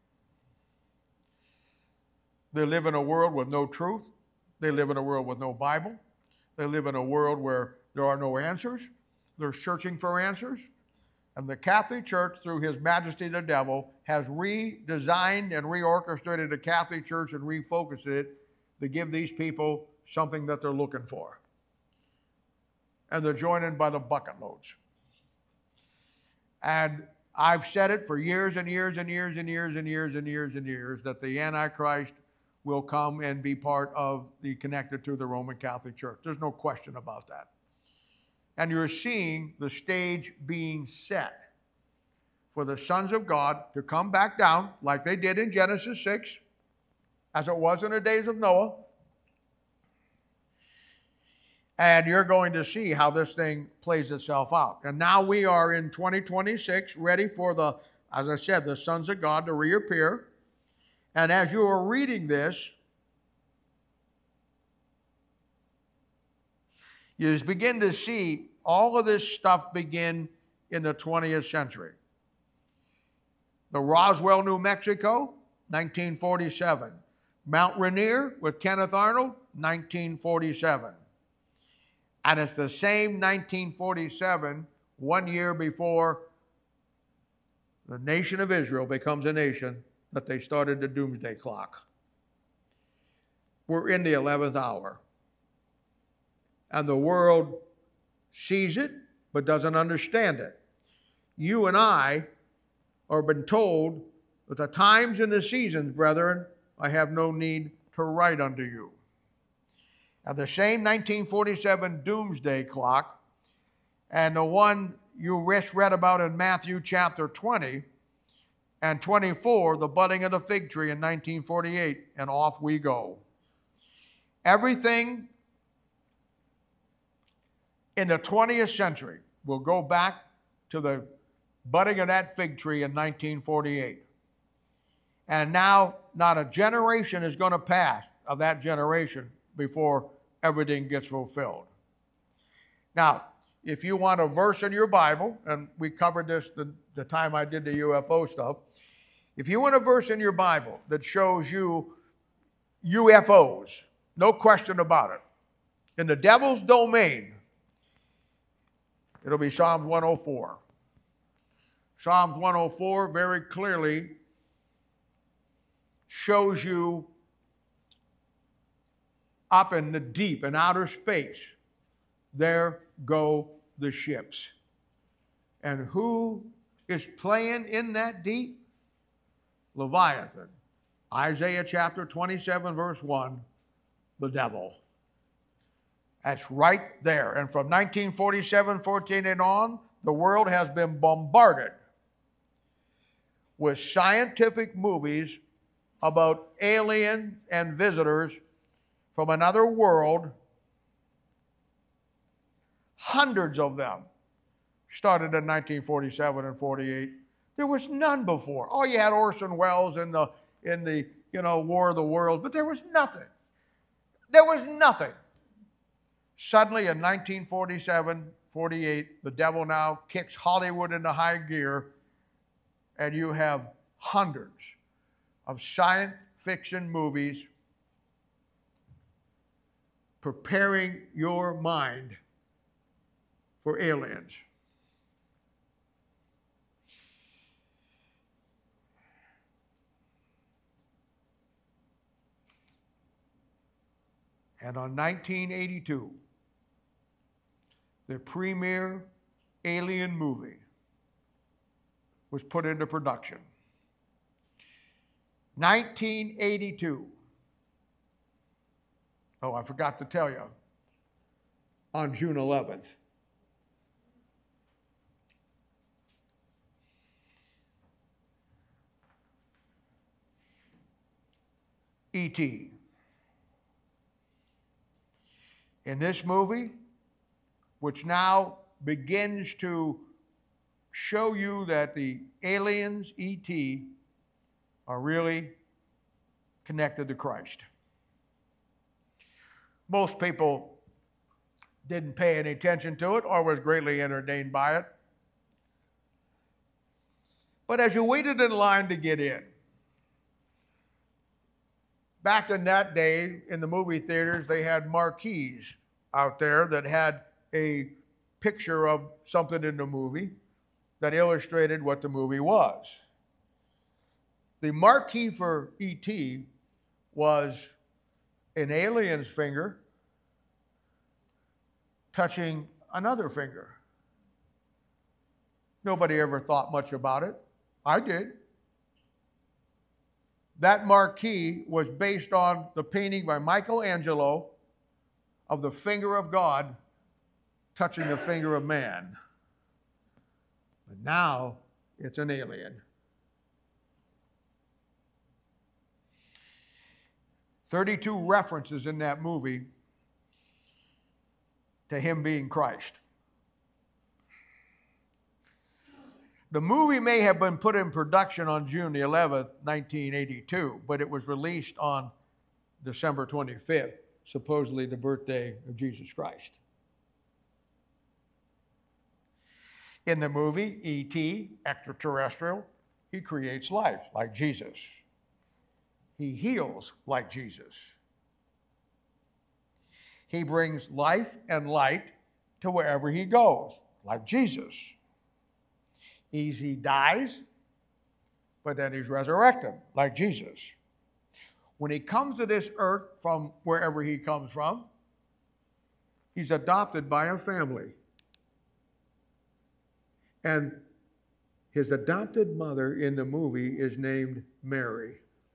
they live in a world with no truth. They live in a world with no Bible. They live in a world where there are no answers. They're searching for answers. And the Catholic Church, through His Majesty the Devil, has redesigned and reorchestrated the Catholic Church and refocused it to give these people something that they're looking for. And they're joining by the bucket loads. And I've said it for years and years and years and years and years and years and years that the Antichrist will come and be part of the connected to the Roman Catholic Church. There's no question about that. And you're seeing the stage being set for the sons of God to come back down like they did in Genesis six, as it was in the days of Noah. And you're going to see how this thing plays itself out. And now we are in twenty twenty-six, ready for the, as I said, the sons of God to reappear. And as you are reading this, you begin to see all of this stuff begin in the twentieth century. The Roswell, New Mexico, nineteen forty-seven. Mount Rainier with Kenneth Arnold, nineteen forty-seven. And it's the same nineteen forty-seven, one year before the nation of Israel becomes a nation, that they started the doomsday clock. We're in the eleventh hour. and the world sees it but doesn't understand it. You and I are been told that the times and the seasons, brethren, I have no need to write unto you. Now, the same nineteen forty-seven doomsday clock and the one you just read about in Matthew chapter twenty and twenty-four, the budding of the fig tree in nineteen forty-eight, and off we go. Everything in the twentieth century will go back to the budding of that fig tree in nineteen forty-eight. And now, not a generation is going to pass of that generation before everything gets fulfilled. Now, if you want a verse in your Bible, and we covered this the, the time I did the U F O stuff, if you want a verse in your Bible that shows you U F Os, no question about it, in the devil's domain, it'll be Psalms one oh four. Psalms one oh four very clearly shows you up in the deep, in outer space, there go the ships. And who is playing in that deep? Leviathan. Isaiah chapter twenty-seven, verse one, the devil. That's right there. And from nineteen forty-seven, fourteen and on, the world has been bombarded with scientific movies about alien and visitors from another world. Hundreds of them started in nineteen forty-seven and forty-eight. There was none before. Oh, you had Orson Welles in the in the you know War of the Worlds, but there was nothing. There was nothing. Suddenly in nineteen forty-seven, forty-eight, the devil now kicks Hollywood into high gear, and you have hundreds of science fiction movies preparing your mind for aliens. And on nineteen eighty-two, the premier alien movie was put into production. nineteen eighty-two. Oh, I forgot to tell you, on June eleventh. E T In this movie, which now begins to show you that the aliens, E T, are really connected to Christ. Most people didn't pay any attention to it or was greatly entertained by it. But as you waited in line to get in, back in that day, in the movie theaters, they had marquees out there that had a picture of something in the movie that illustrated what the movie was. The marquee for E T was an alien's finger touching another finger. Nobody ever thought much about it. I did. That marquee was based on the painting by Michelangelo of the finger of God touching the finger of man. But now it's an alien. thirty-two references in that movie to him being Christ. The movie may have been put in production on June the eleventh, nineteen eighty-two, but it was released on December twenty-fifth, supposedly the birthday of Jesus Christ. In the movie, E T, extraterrestrial, he creates life like Jesus. He heals like Jesus. He brings life and light to wherever he goes, like Jesus. He dies, but then he's resurrected, like Jesus. When he comes to this earth from wherever he comes from, He's adopted by a family. And his adopted mother in the movie is named Mary.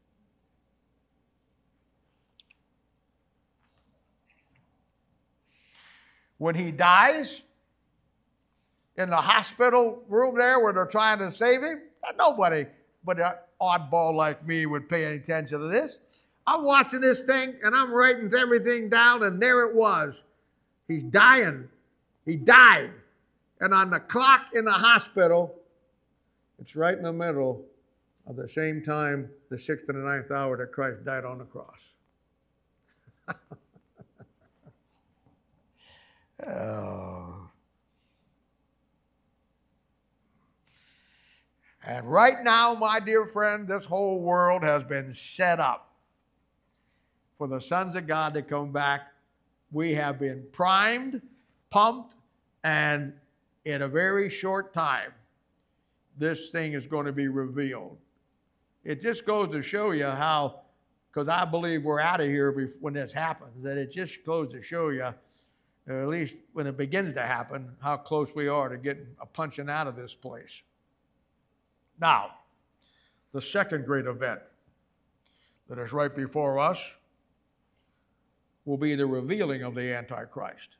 When he dies in the hospital room there where they're trying to save him, nobody but an oddball like me would pay any attention to this. I'm watching this thing and I'm writing everything down, and there it was. He's dying. He died. And on the clock in the hospital, it's right in the middle of the same time, the sixth and the ninth hour, that Christ died on the cross. Oh. And right now, my dear friend, this whole world has been set up for the sons of God to come back. We have been primed, pumped, and in a very short time, this thing is going to be revealed. It just goes to show you how, because I believe we're out of here when this happens, that it just goes to show you, or at least when it begins to happen, how close we are to getting a punching out of this place. Now, the second great event that is right before us will be the revealing of the Antichrist.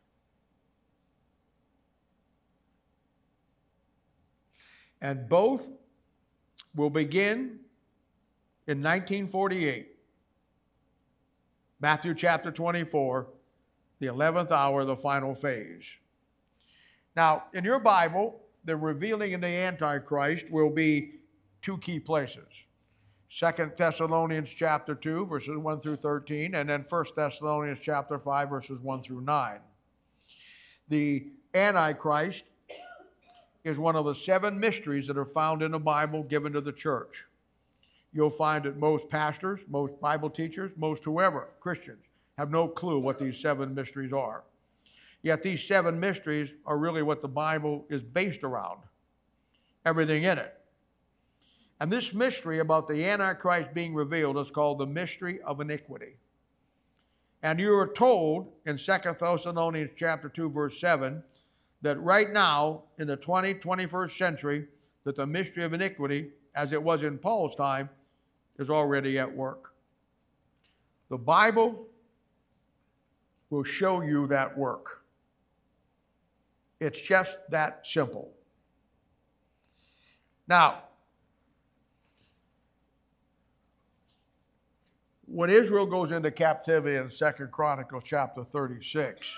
And both will begin in nineteen forty-eight. Matthew chapter twenty-four, the eleventh hour, the final phase. Now, in your Bible, the revealing of the Antichrist will be two key places. Second Thessalonians chapter two, verses one through thirteen, and then First Thessalonians chapter five, verses one through nine. The Antichrist is one of the seven mysteries that are found in the Bible given to the church. You'll find that most pastors, most Bible teachers, most whoever, Christians, have no clue what these seven mysteries are. Yet these seven mysteries are really what the Bible is based around, everything in it. And this mystery about the Antichrist being revealed is called the mystery of iniquity. And you are told in Second Thessalonians chapter two, verse seven, that right now in the twentieth, twenty-first century, that the mystery of iniquity, as it was in Paul's time, is already at work. The Bible will show you that work. It's just that simple. Now, when Israel goes into captivity in Second Chronicles chapter thirty-six,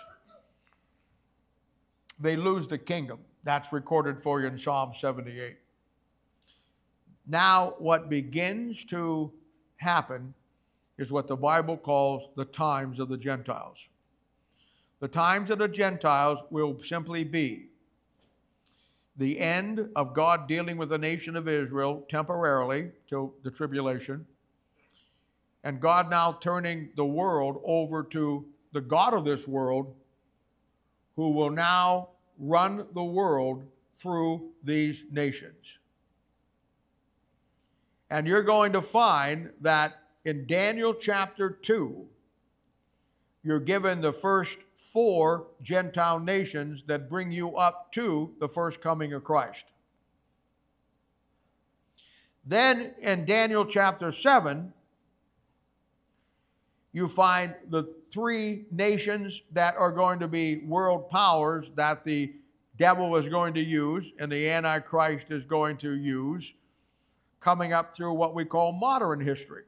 they lose the kingdom. That's recorded for you in Psalm seventy-eight. Now, what begins to happen is what the Bible calls the times of the Gentiles. The times of the Gentiles will simply be the end of God dealing with the nation of Israel temporarily till the tribulation, and God now turning the world over to the God of this world, who will now run the world through these nations. And you're going to find that in Daniel chapter two, you're given the first four Gentile nations that bring you up to the first coming of Christ. Then in Daniel chapter seven, you find the three nations that are going to be world powers that the devil is going to use and the Antichrist is going to use, coming up through what we call modern history.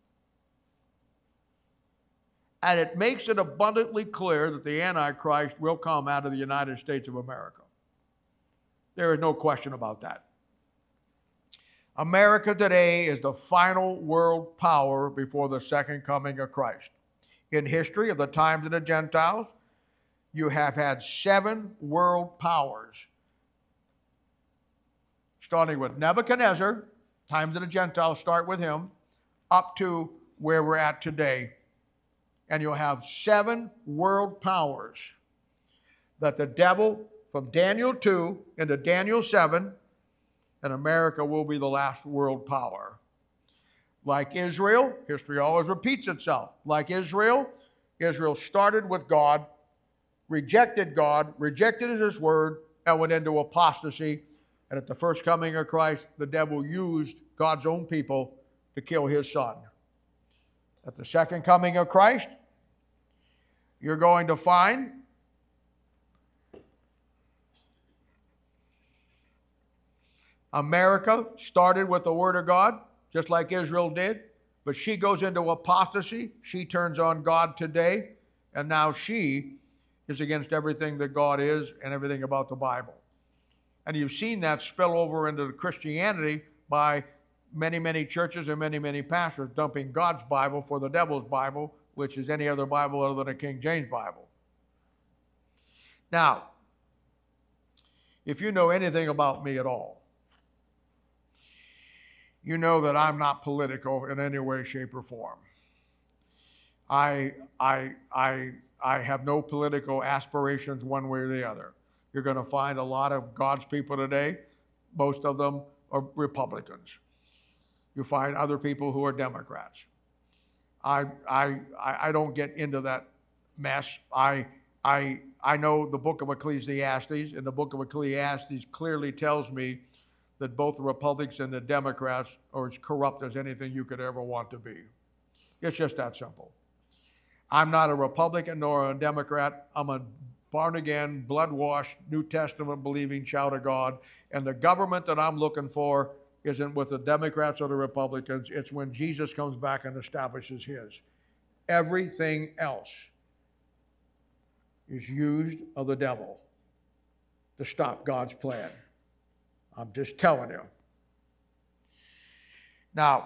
And it makes it abundantly clear that the Antichrist will come out of the United States of America. There is no question about that. America today is the final world power before the second coming of Christ. In history of the times of the Gentiles, you have had seven world powers, starting with Nebuchadnezzar, times of the Gentiles start with him, up to where we're at today. And you'll have seven world powers that the devil, from Daniel two into Daniel seven, and America will be the last world power. Like Israel, history always repeats itself. Like Israel, Israel started with God, rejected God, rejected his word, and went into apostasy. And at the first coming of Christ, the devil used God's own people to kill his son. At the second coming of Christ, you're going to find America started with the word of God, just like Israel did, but she goes into apostasy. She turns on God today, and now she is against everything that God is and everything about the Bible. And you've seen that spill over into Christianity by many, many churches and many, many pastors dumping God's Bible for the devil's Bible, which is any other Bible other than a King James Bible. Now, if you know anything about me at all, you know that I'm not political in any way, shape, or form. I, I, I, I have no political aspirations one way or the other. You're going to find a lot of God's people today, most of them are Republicans. You find other people who are Democrats. I, I, I don't get into that mess. I, I, I know the book of Ecclesiastes, and the book of Ecclesiastes clearly tells me that both the Republicans and the Democrats are as corrupt as anything you could ever want to be. It's just that simple. I'm not a Republican nor a Democrat. I'm a born-again, blood-washed, New Testament-believing child of God, and the government that I'm looking for isn't with the Democrats or the Republicans. It's when Jesus comes back and establishes his. Everything else is used of the devil to stop God's plan. I'm just telling you. Now,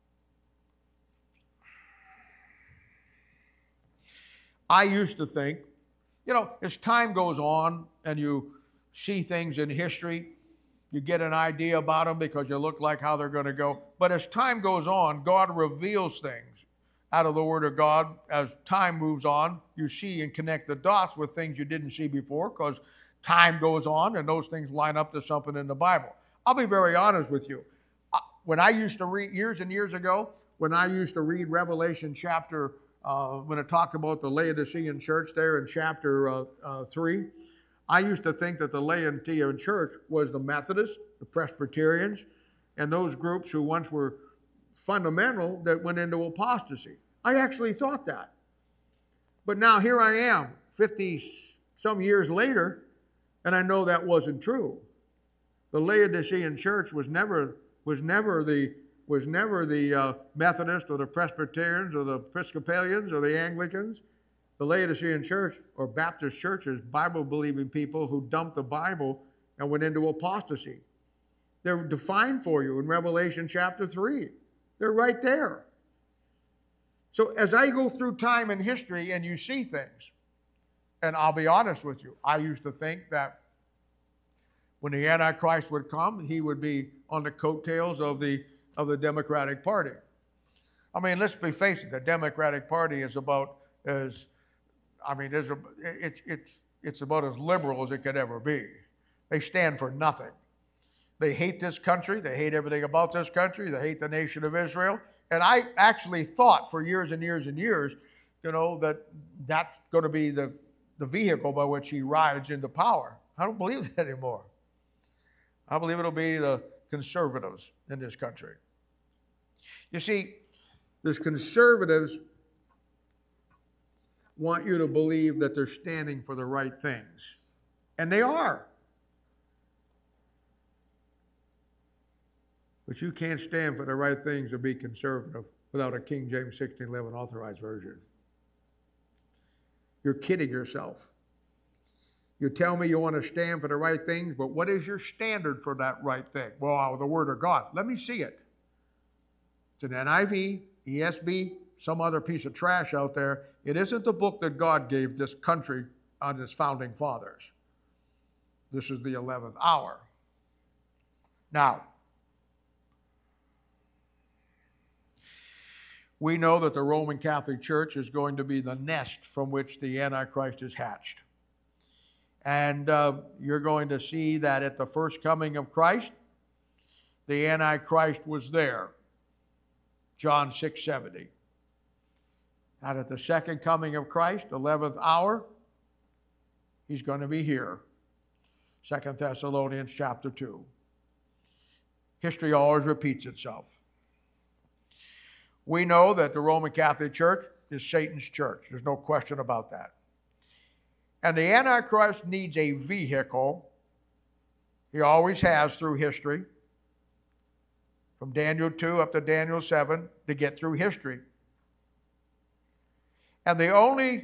I used to think, you know, as time goes on and you see things in history, you get an idea about them because you look like how they're going to go. But as time goes on, God reveals things out of the Word of God. As time moves on, you see and connect the dots with things you didn't see before because time goes on and those things line up to something in the Bible. I'll be very honest with you. When I used to read, years and years ago, when I used to read Revelation chapter, uh, when it talked about the Laodicean church there in chapter uh, uh, three, I used to think that the Laodicean church was the Methodists, the Presbyterians, and those groups who once were fundamental that went into apostasy. I actually thought that. But now here I am, fifty some years later, and I know that wasn't true. The Laodicean church was never was never the was never the uh, Methodists or the Presbyterians or the Episcopalians or the Anglicans. The Laodicean church or Baptist churches, Bible-believing people who dumped the Bible and went into apostasy. They're defined for you in Revelation chapter three. They're right there. So as I go through time and history and you see things, and I'll be honest with you, I used to think that when the Antichrist would come, he would be on the coattails of the, of the Democratic Party. I mean, let's be facing it, the Democratic Party is about as, I mean, there's a, it's, it's, it's about as liberal as it could ever be. They stand for nothing. They hate this country. They hate everything about this country. They hate the nation of Israel. And I actually thought for years and years and years, you know, that that's going to be the, the vehicle by which he rides into power. I don't believe that anymore. I believe it'll be the conservatives in this country. You see, these conservatives want you to believe that they're standing for the right things. And they are. But you can't stand for the right things or be conservative without a King James sixteen eleven authorized version. You're kidding yourself. You tell me you want to stand for the right things, but what is your standard for that right thing? Well, the Word of God. Let me see it. It's an N I V, E S V, some other piece of trash out there. It isn't the book that God gave this country on its founding fathers. This is the eleventh hour. Now, we know that the Roman Catholic Church is going to be the nest from which the Antichrist is hatched. And uh, you're going to see that at the first coming of Christ, the Antichrist was there. John six seventy. And at the second coming of Christ, eleventh hour, He's going to be here. Second Thessalonians chapter two. History always repeats itself. We know that the Roman Catholic Church is Satan's church. There's no question about that. And the Antichrist needs a vehicle. He always has through history, from Daniel two up to Daniel seven, to get through history. And the only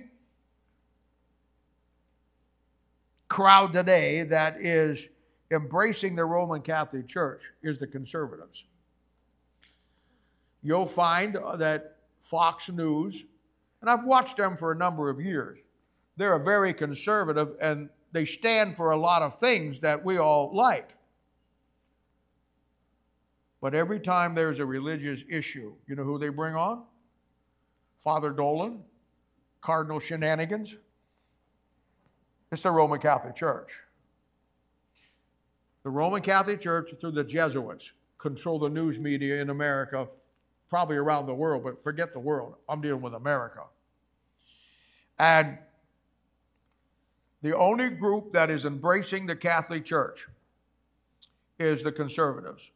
crowd today that is embracing the Roman Catholic Church is the conservatives. You'll find that Fox News, and I've watched them for a number of years, they're a very conservative and they stand for a lot of things that we all like. But every time there's a religious issue, you know who they bring on? Father Dolan, Cardinal Shenanigans. It's the Roman Catholic Church. The Roman Catholic Church, through the Jesuits, control the news media in America, probably around the world, but forget the world. I'm dealing with America. And the only group that is embracing the Catholic Church is the conservatives.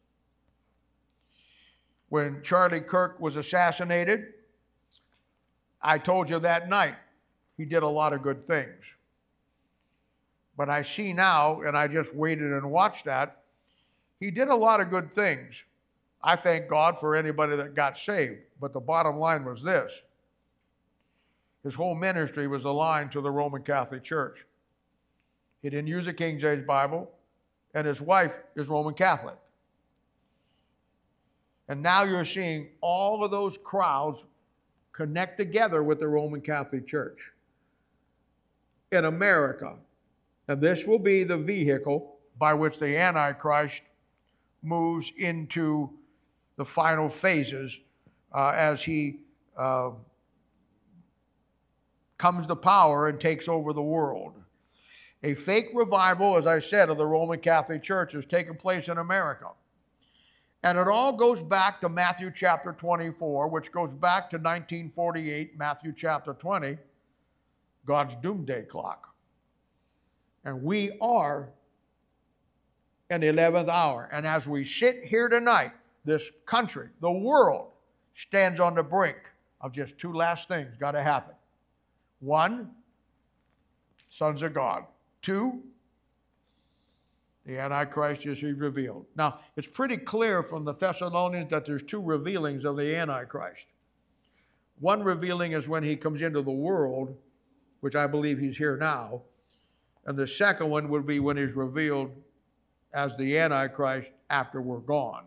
When Charlie Kirk was assassinated, I told you that night, he did a lot of good things. But I see now, and I just waited and watched that, he did a lot of good things. I thank God for anybody that got saved. But the bottom line was this. His whole ministry was aligned to the Roman Catholic Church. He didn't use a King James Bible, and his wife is Roman Catholic. And now you're seeing all of those crowds connect together with the Roman Catholic Church in America. And this will be the vehicle by which the Antichrist moves into the final phases uh, as he uh, comes to power and takes over the world. A fake revival, as I said, of the Roman Catholic Church has taken place in America. And it all goes back to Matthew chapter twenty-four, which goes back to nineteen forty-eight, Matthew chapter twenty, God's doomsday clock. And we are in the eleventh hour. And as we sit here tonight, this country, the world, stands on the brink of just two last things got to happen. One, sons of God. Two, the Antichrist is revealed. Now, it's pretty clear from the Thessalonians that there's two revealings of the Antichrist. One revealing is when he comes into the world, which I believe he's here now. And the second one would be when he's revealed as the Antichrist after we're gone.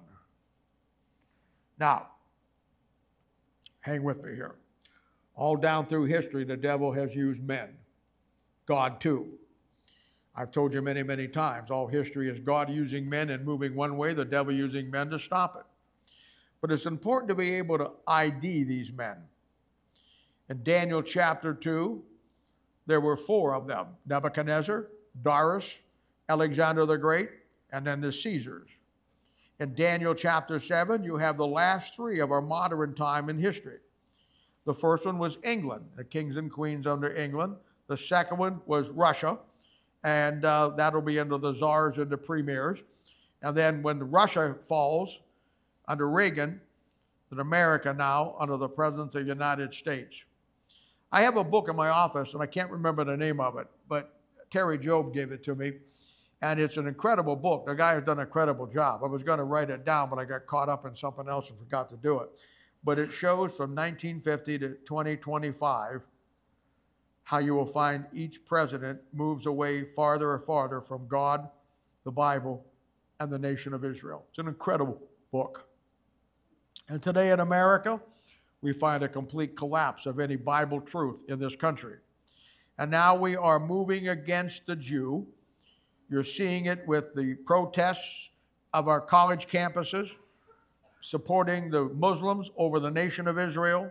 Now, hang with me here. All down through history, the devil has used men. God too. I've told you many, many times, all history is God using men and moving one way, the devil using men to stop it. But it's important to be able to I D these men. In Daniel chapter two, there were four of them: Nebuchadnezzar, Darius, Alexander the Great, and then the Caesars. In Daniel chapter seven, you have the last three of our modern time in history. The first one was England, the kings and queens under England. The second one was Russia, and uh, that'll be under the czars and the premiers. And then when Russia falls under Reagan, in America now under the President of the United States. I have a book in my office, and I can't remember the name of it, but Terry Job gave it to me, and it's an incredible book. The guy has done an incredible job. I was going to write it down, but I got caught up in something else and forgot to do it. But it shows from nineteen fifty to twenty twenty-five how you will find each president moves away farther and farther from God, the Bible, and the nation of Israel. It's an incredible book. And today in America, we find a complete collapse of any Bible truth in this country. And now we are moving against the Jew. You're seeing it with the protests of our college campuses, supporting the Muslims over the nation of Israel.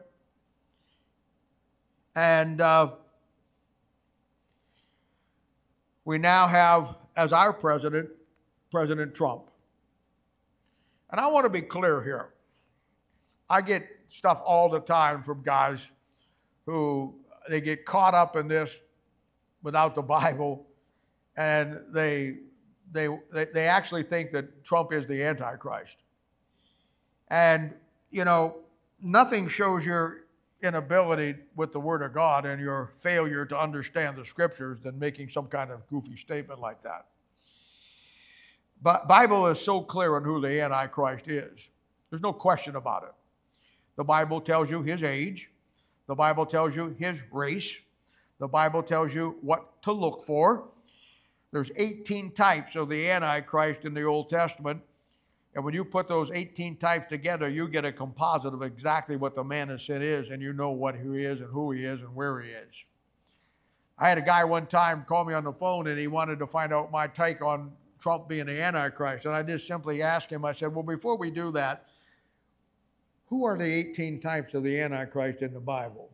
And uh, we now have, as our president, President Trump. And I want to be clear here. I get stuff all the time from guys who, they get caught up in this without the Bible, and they, they, they actually think that Trump is the Antichrist. And, you know, nothing shows your inability with the Word of God and your failure to understand the Scriptures than making some kind of goofy statement like that. But Bible is so clear on who the Antichrist is. There's no question about it. The Bible tells you his age. The Bible tells you his race. The Bible tells you what to look for. There's eighteen types of the Antichrist in the Old Testament. And when you put those eighteen types together, you get a composite of exactly what the man of sin is, and you know what he is and who he is and where he is. I had a guy one time call me on the phone, and he wanted to find out my take on Trump being the Antichrist. And I just simply asked him, I said, well, before we do that, who are the eighteen types of the Antichrist in the Bible?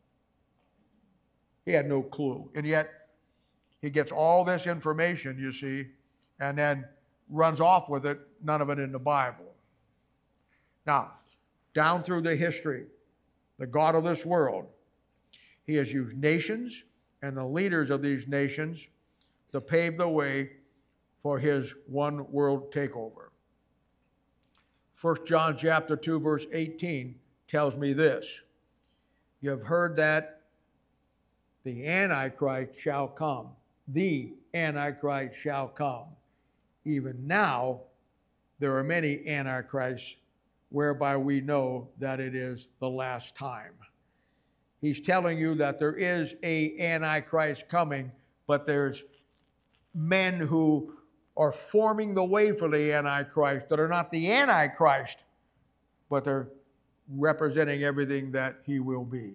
He had no clue. And yet, he gets all this information, you see, and then runs off with it, none of it in the Bible. Now, down through the history, the God of this world, he has used nations and the leaders of these nations to pave the way for his one world takeover. First John chapter two, verse eighteen tells me this. You have heard that the Antichrist shall come. The Antichrist shall come. Even now, there are many antichrists, whereby we know that it is the last time. He's telling you that there is a Antichrist coming, but there's men who are forming the way for the Antichrist that are not the Antichrist, but they're representing everything that he will be.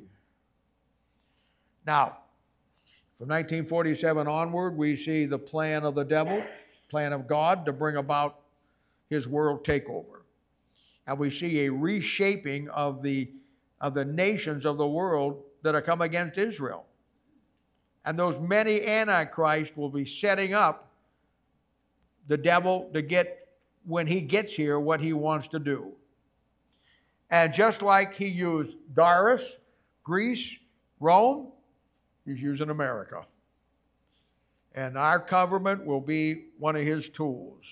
Now, from nineteen forty-seven onward, we see the plan of the devil, plan of God to bring about his world takeover. And we see a reshaping of the, of the nations of the world that are come against Israel. And those many antichrists will be setting up the devil to get, when he gets here, what he wants to do. And just like he used Darius, Greece, Rome, he's using America. And our government will be one of his tools.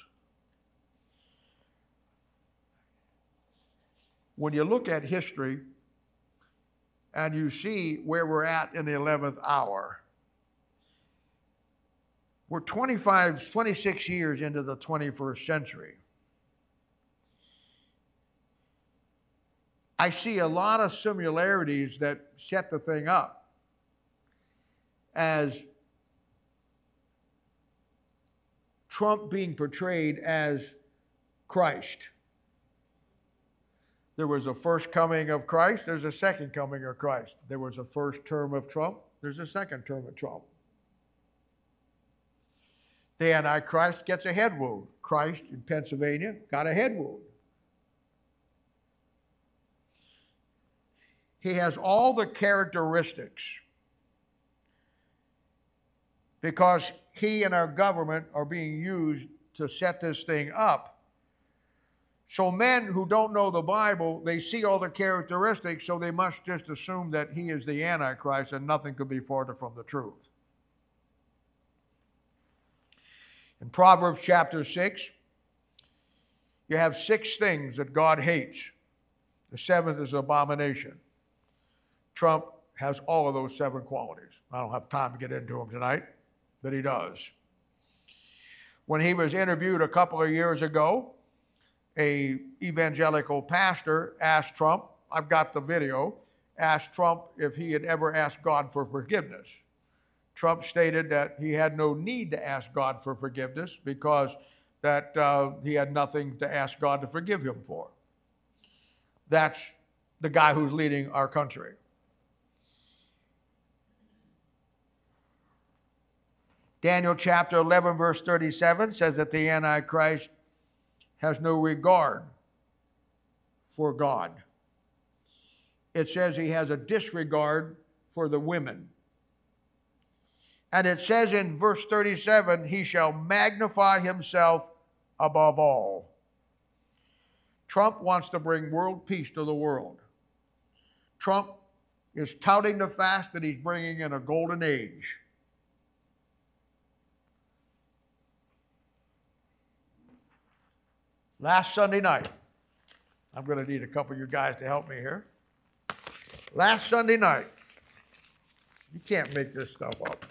When you look at history and you see where we're at in the eleventh hour, we're twenty-five, twenty-six years into the twenty-first century. I see a lot of similarities that set the thing up as Trump being portrayed as Christ. There was a first coming of Christ, there's a second coming of Christ. There was a first term of Trump, there's a second term of Trump. The Antichrist gets a head wound. Christ in Pennsylvania got a head wound. He has all the characteristics because he and our government are being used to set this thing up. So men who don't know the Bible, they see all the characteristics, so they must just assume that he is the Antichrist and nothing could be farther from the truth. In Proverbs chapter six, you have six things that God hates. The seventh is abomination. Trump has all of those seven qualities. I don't have time to get into them tonight, but he does. When he was interviewed a couple of years ago, a evangelical pastor asked Trump, I've got the video, asked Trump if he had ever asked God for forgiveness. Trump stated that he had no need to ask God for forgiveness because that uh, he had nothing to ask God to forgive him for. That's the guy who's leading our country. Daniel chapter eleven, verse thirty-seven says that the Antichrist has no regard for God. It says he has a disregard for the women. And it says in verse thirty-seven, he shall magnify himself above all. Trump wants to bring world peace to the world. Trump is touting the fact that he's bringing in a golden age. Last Sunday night, I'm going to need a couple of you guys to help me here. Last Sunday night, you can't make this stuff up.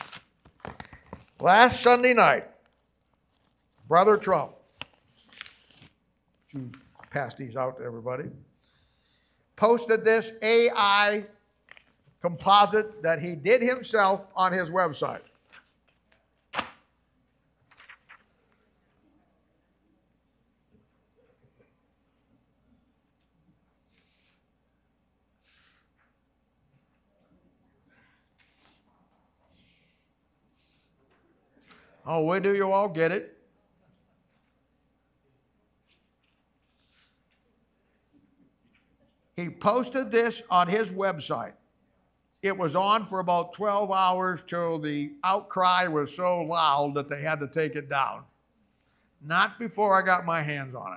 Last Sunday night, Brother Trump, you pass these out to everybody, posted this A I composite that he did himself on his website. Oh, where do you all get it? He posted this on his website. It was on for about twelve hours till the outcry was so loud that they had to take it down. Not before I got my hands on it.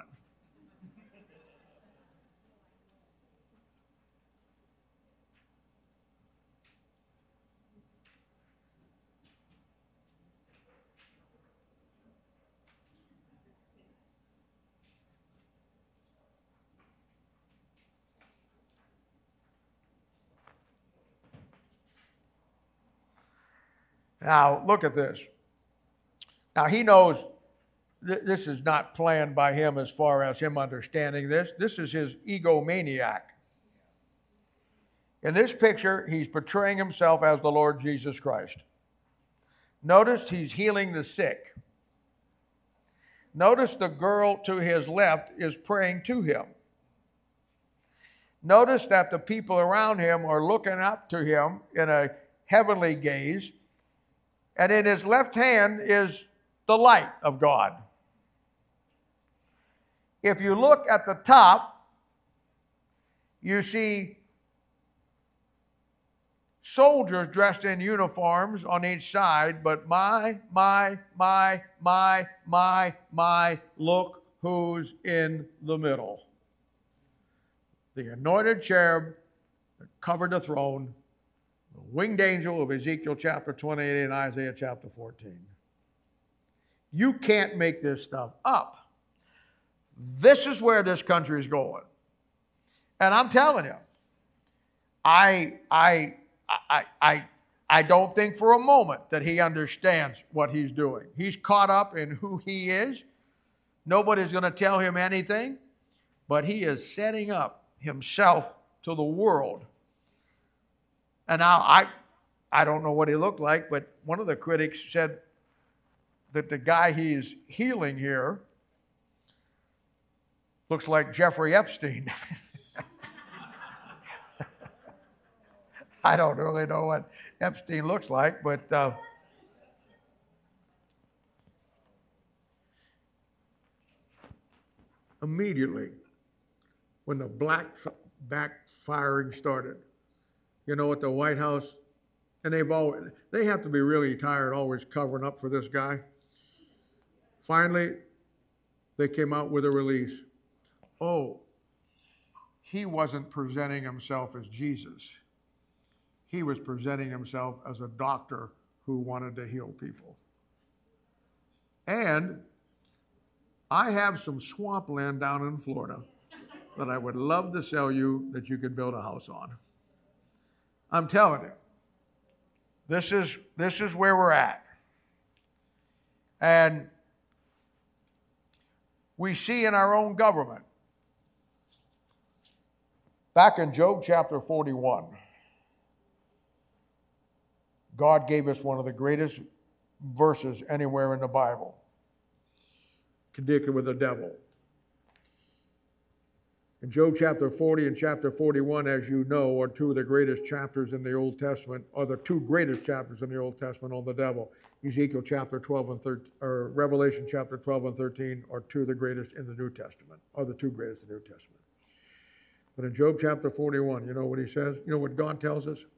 Now, look at this. Now, he knows th- this is not planned by him as far as him understanding this. This is his egomaniac. In this picture, he's portraying himself as the Lord Jesus Christ. Notice he's healing the sick. Notice the girl to his left is praying to him. Notice that the people around him are looking up to him in a heavenly gaze. And in his left hand is the light of God. If you look at the top, you see soldiers dressed in uniforms on each side, but my, my, my, my, my, my, look who's in the middle. The anointed cherub that covered the throne, the winged angel of Ezekiel chapter twenty-eight and Isaiah chapter fourteen. You can't make this stuff up. This is where this country is going. And I'm telling you, I, I, I, I, I don't think for a moment that he understands what he's doing. He's caught up in who he is. Nobody's going to tell him anything, but he is setting up himself to the world. And now I, I don't know what he looked like, but one of the critics said that the guy he's healing here looks like Jeffrey Epstein. I don't really know what Epstein looks like, but uh, immediately when the black backfiring started, you know, at the White House, and they've always, they have to be really tired always covering up for this guy. Finally, they came out with a release. Oh, he wasn't presenting himself as Jesus. He was presenting himself as a doctor who wanted to heal people. And I have some swampland down in Florida that I would love to sell you that you could build a house on. I'm telling you, this is, this is where we're at. And we see in our own government, back in Job chapter forty-one, God gave us one of the greatest verses anywhere in the Bible, connected with the devil. In Job chapter forty and chapter forty-one, as you know, are two of the greatest chapters in the Old Testament, or the two greatest chapters in the Old Testament on the devil. Ezekiel chapter twelve and thirteen, or Revelation chapter twelve and thirteen are two of the greatest in the New Testament, or the two greatest in the New Testament. But in Job chapter forty-one, you know what he says? You know what God tells us?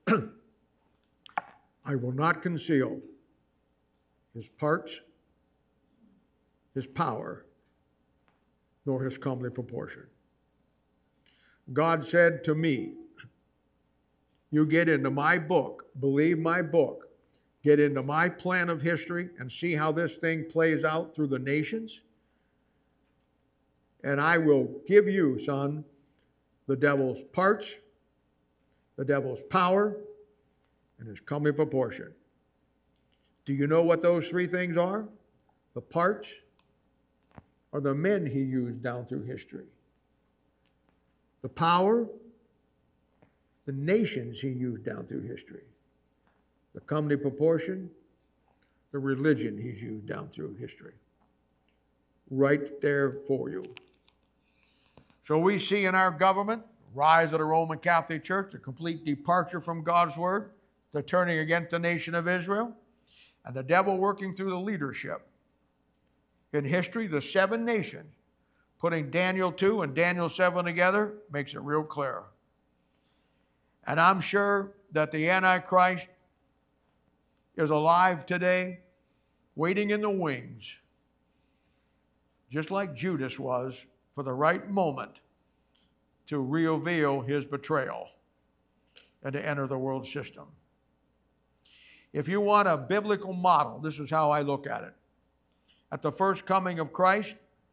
I will not conceal his parts, his power, nor his comely proportion. God said to me, you get into my book, believe my book, get into my plan of history and see how this thing plays out through the nations. And I will give you, son, the devil's parts, the devil's power, and his coming proportion. Do you know what those three things are? The parts are the men he used down through history. The power, the nations he used down through history. The coming proportion, the religion he's used down through history. Right there for you. So we see in our government, rise of the Roman Catholic Church, a complete departure from God's word, the turning against the nation of Israel, and the devil working through the leadership. In history, the seven nations, putting Daniel two and Daniel seven together, makes it real clear. And I'm sure that the Antichrist is alive today, waiting in the wings, just like Judas was, for the right moment to reveal his betrayal and to enter the world system. If you want a biblical model, this is how I look at it. At the first coming of Christ,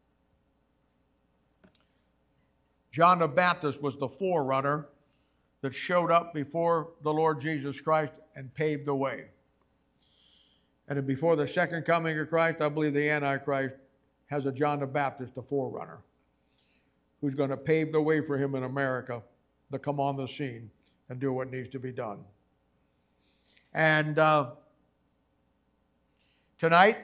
John the Baptist was the forerunner that showed up before the Lord Jesus Christ and paved the way. And before the second coming of Christ, I believe the Antichrist has a John the Baptist, the forerunner, who's going to pave the way for him in America to come on the scene and do what needs to be done. And uh, tonight,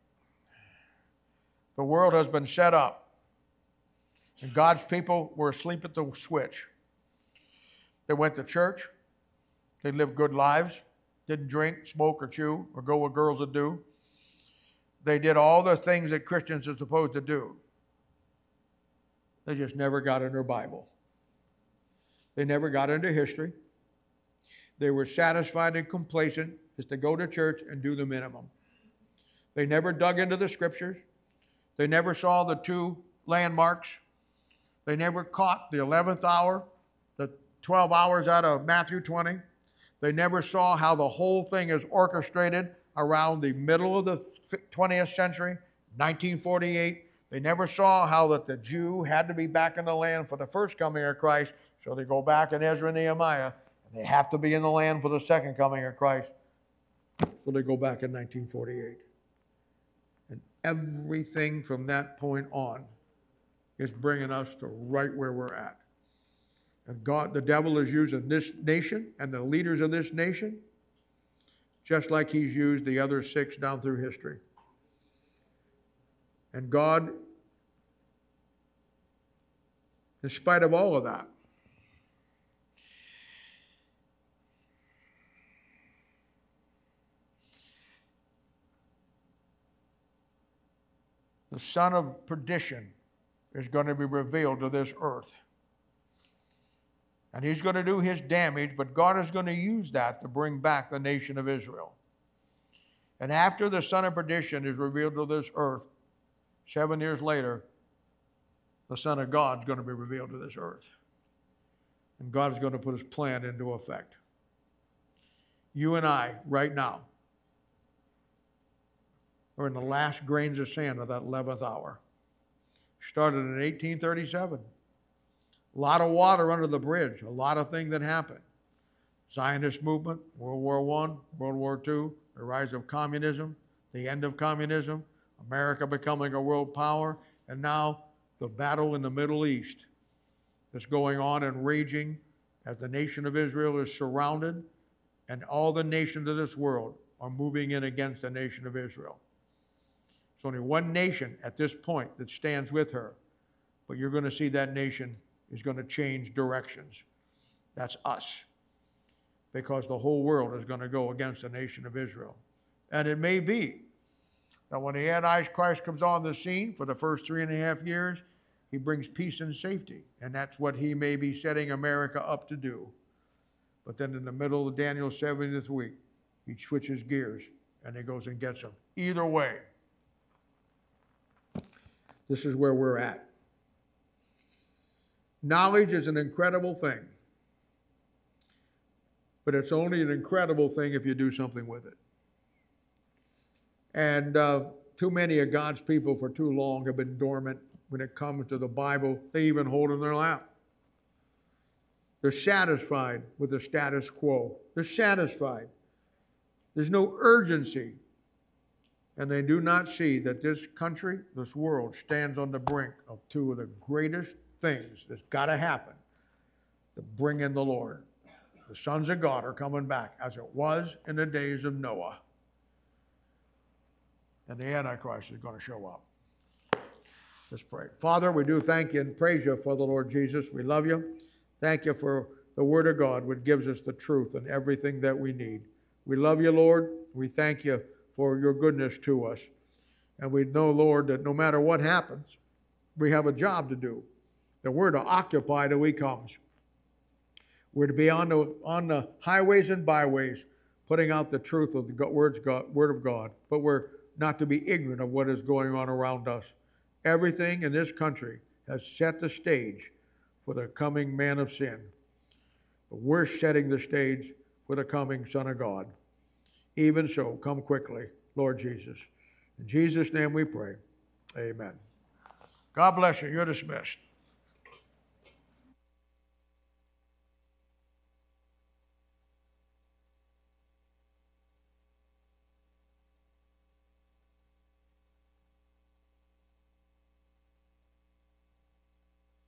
the world has been set up, and God's people were asleep at the switch. They went to church. They lived good lives, didn't drink, smoke, or chew, or go where girls would do. They did all the things that Christians are supposed to do. They just never got in their Bible. They never got into history. They were satisfied and complacent just to go to church and do the minimum. They never dug into the scriptures. They never saw the two landmarks. They never caught the eleventh hour, the twelve hours out of Matthew twenty. They never saw how the whole thing is orchestrated around the middle of the twentieth century, nineteen forty-eight. They never saw how that the Jew had to be back in the land for the first coming of Christ, so they go back in Ezra and Nehemiah, and they have to be in the land for the second coming of Christ, so they go back in nineteen forty-eight. And everything from that point on is bringing us to right where we're at. And God, the devil is using this nation and the leaders of this nation just like he's used the other six down through history. And God, in spite of all of that, the son of perdition is going to be revealed to this earth. And he's going to do his damage, but God is going to use that to bring back the nation of Israel. And after the son of perdition is revealed to this earth, seven years later, the Son of God is going to be revealed to this earth. And God is going to put his plan into effect. You and I, right now, are in the last grains of sand of that eleventh hour. Started in eighteen thirty-seven. A lot of water under the bridge, a lot of things that happened. Zionist movement, World War One, World War Two, the rise of communism, the end of communism, America becoming a world power, and now the battle in the Middle East that's going on and raging as the nation of Israel is surrounded, and all the nations of this world are moving in against the nation of Israel. There's only one nation at this point that stands with her, but you're going to see that nation is going to change directions. That's us, because the whole world is going to go against the nation of Israel. And it may be that when the Antichrist comes on the scene for the first three and a half years, he brings peace and safety, and that's what he may be setting America up to do. But then in the middle of Daniel's seventieth week, he switches gears and he goes and gets them. Either way, this is where we're at. Knowledge is an incredible thing, but it's only an incredible thing if you do something with it. And uh, too many of God's people for too long have been dormant when it comes to the Bible they even hold in their lap. They're satisfied with the status quo. They're satisfied. There's no urgency. And they do not see that this country, this world, stands on the brink of two of the greatest things that's got to happen to bring in the Lord. The sons of God are coming back, as it was in the days of Noah. And the Antichrist is going to show up. Let's pray. Father, we do thank you and praise you for the Lord Jesus. We love you. Thank you for the Word of God, which gives us the truth and everything that we need. We love you, Lord. We thank you for your goodness to us. And we know, Lord, that no matter what happens, we have a job to do. That we're to occupy till he comes. We're to be on the, on the highways and byways, putting out the truth of the words God, Word of God. But we're not to be ignorant of what is going on around us. Everything in this country has set the stage for the coming man of sin. But we're setting the stage for the coming Son of God. Even so, come quickly, Lord Jesus. In Jesus' name we pray. Amen. God bless you. You're dismissed.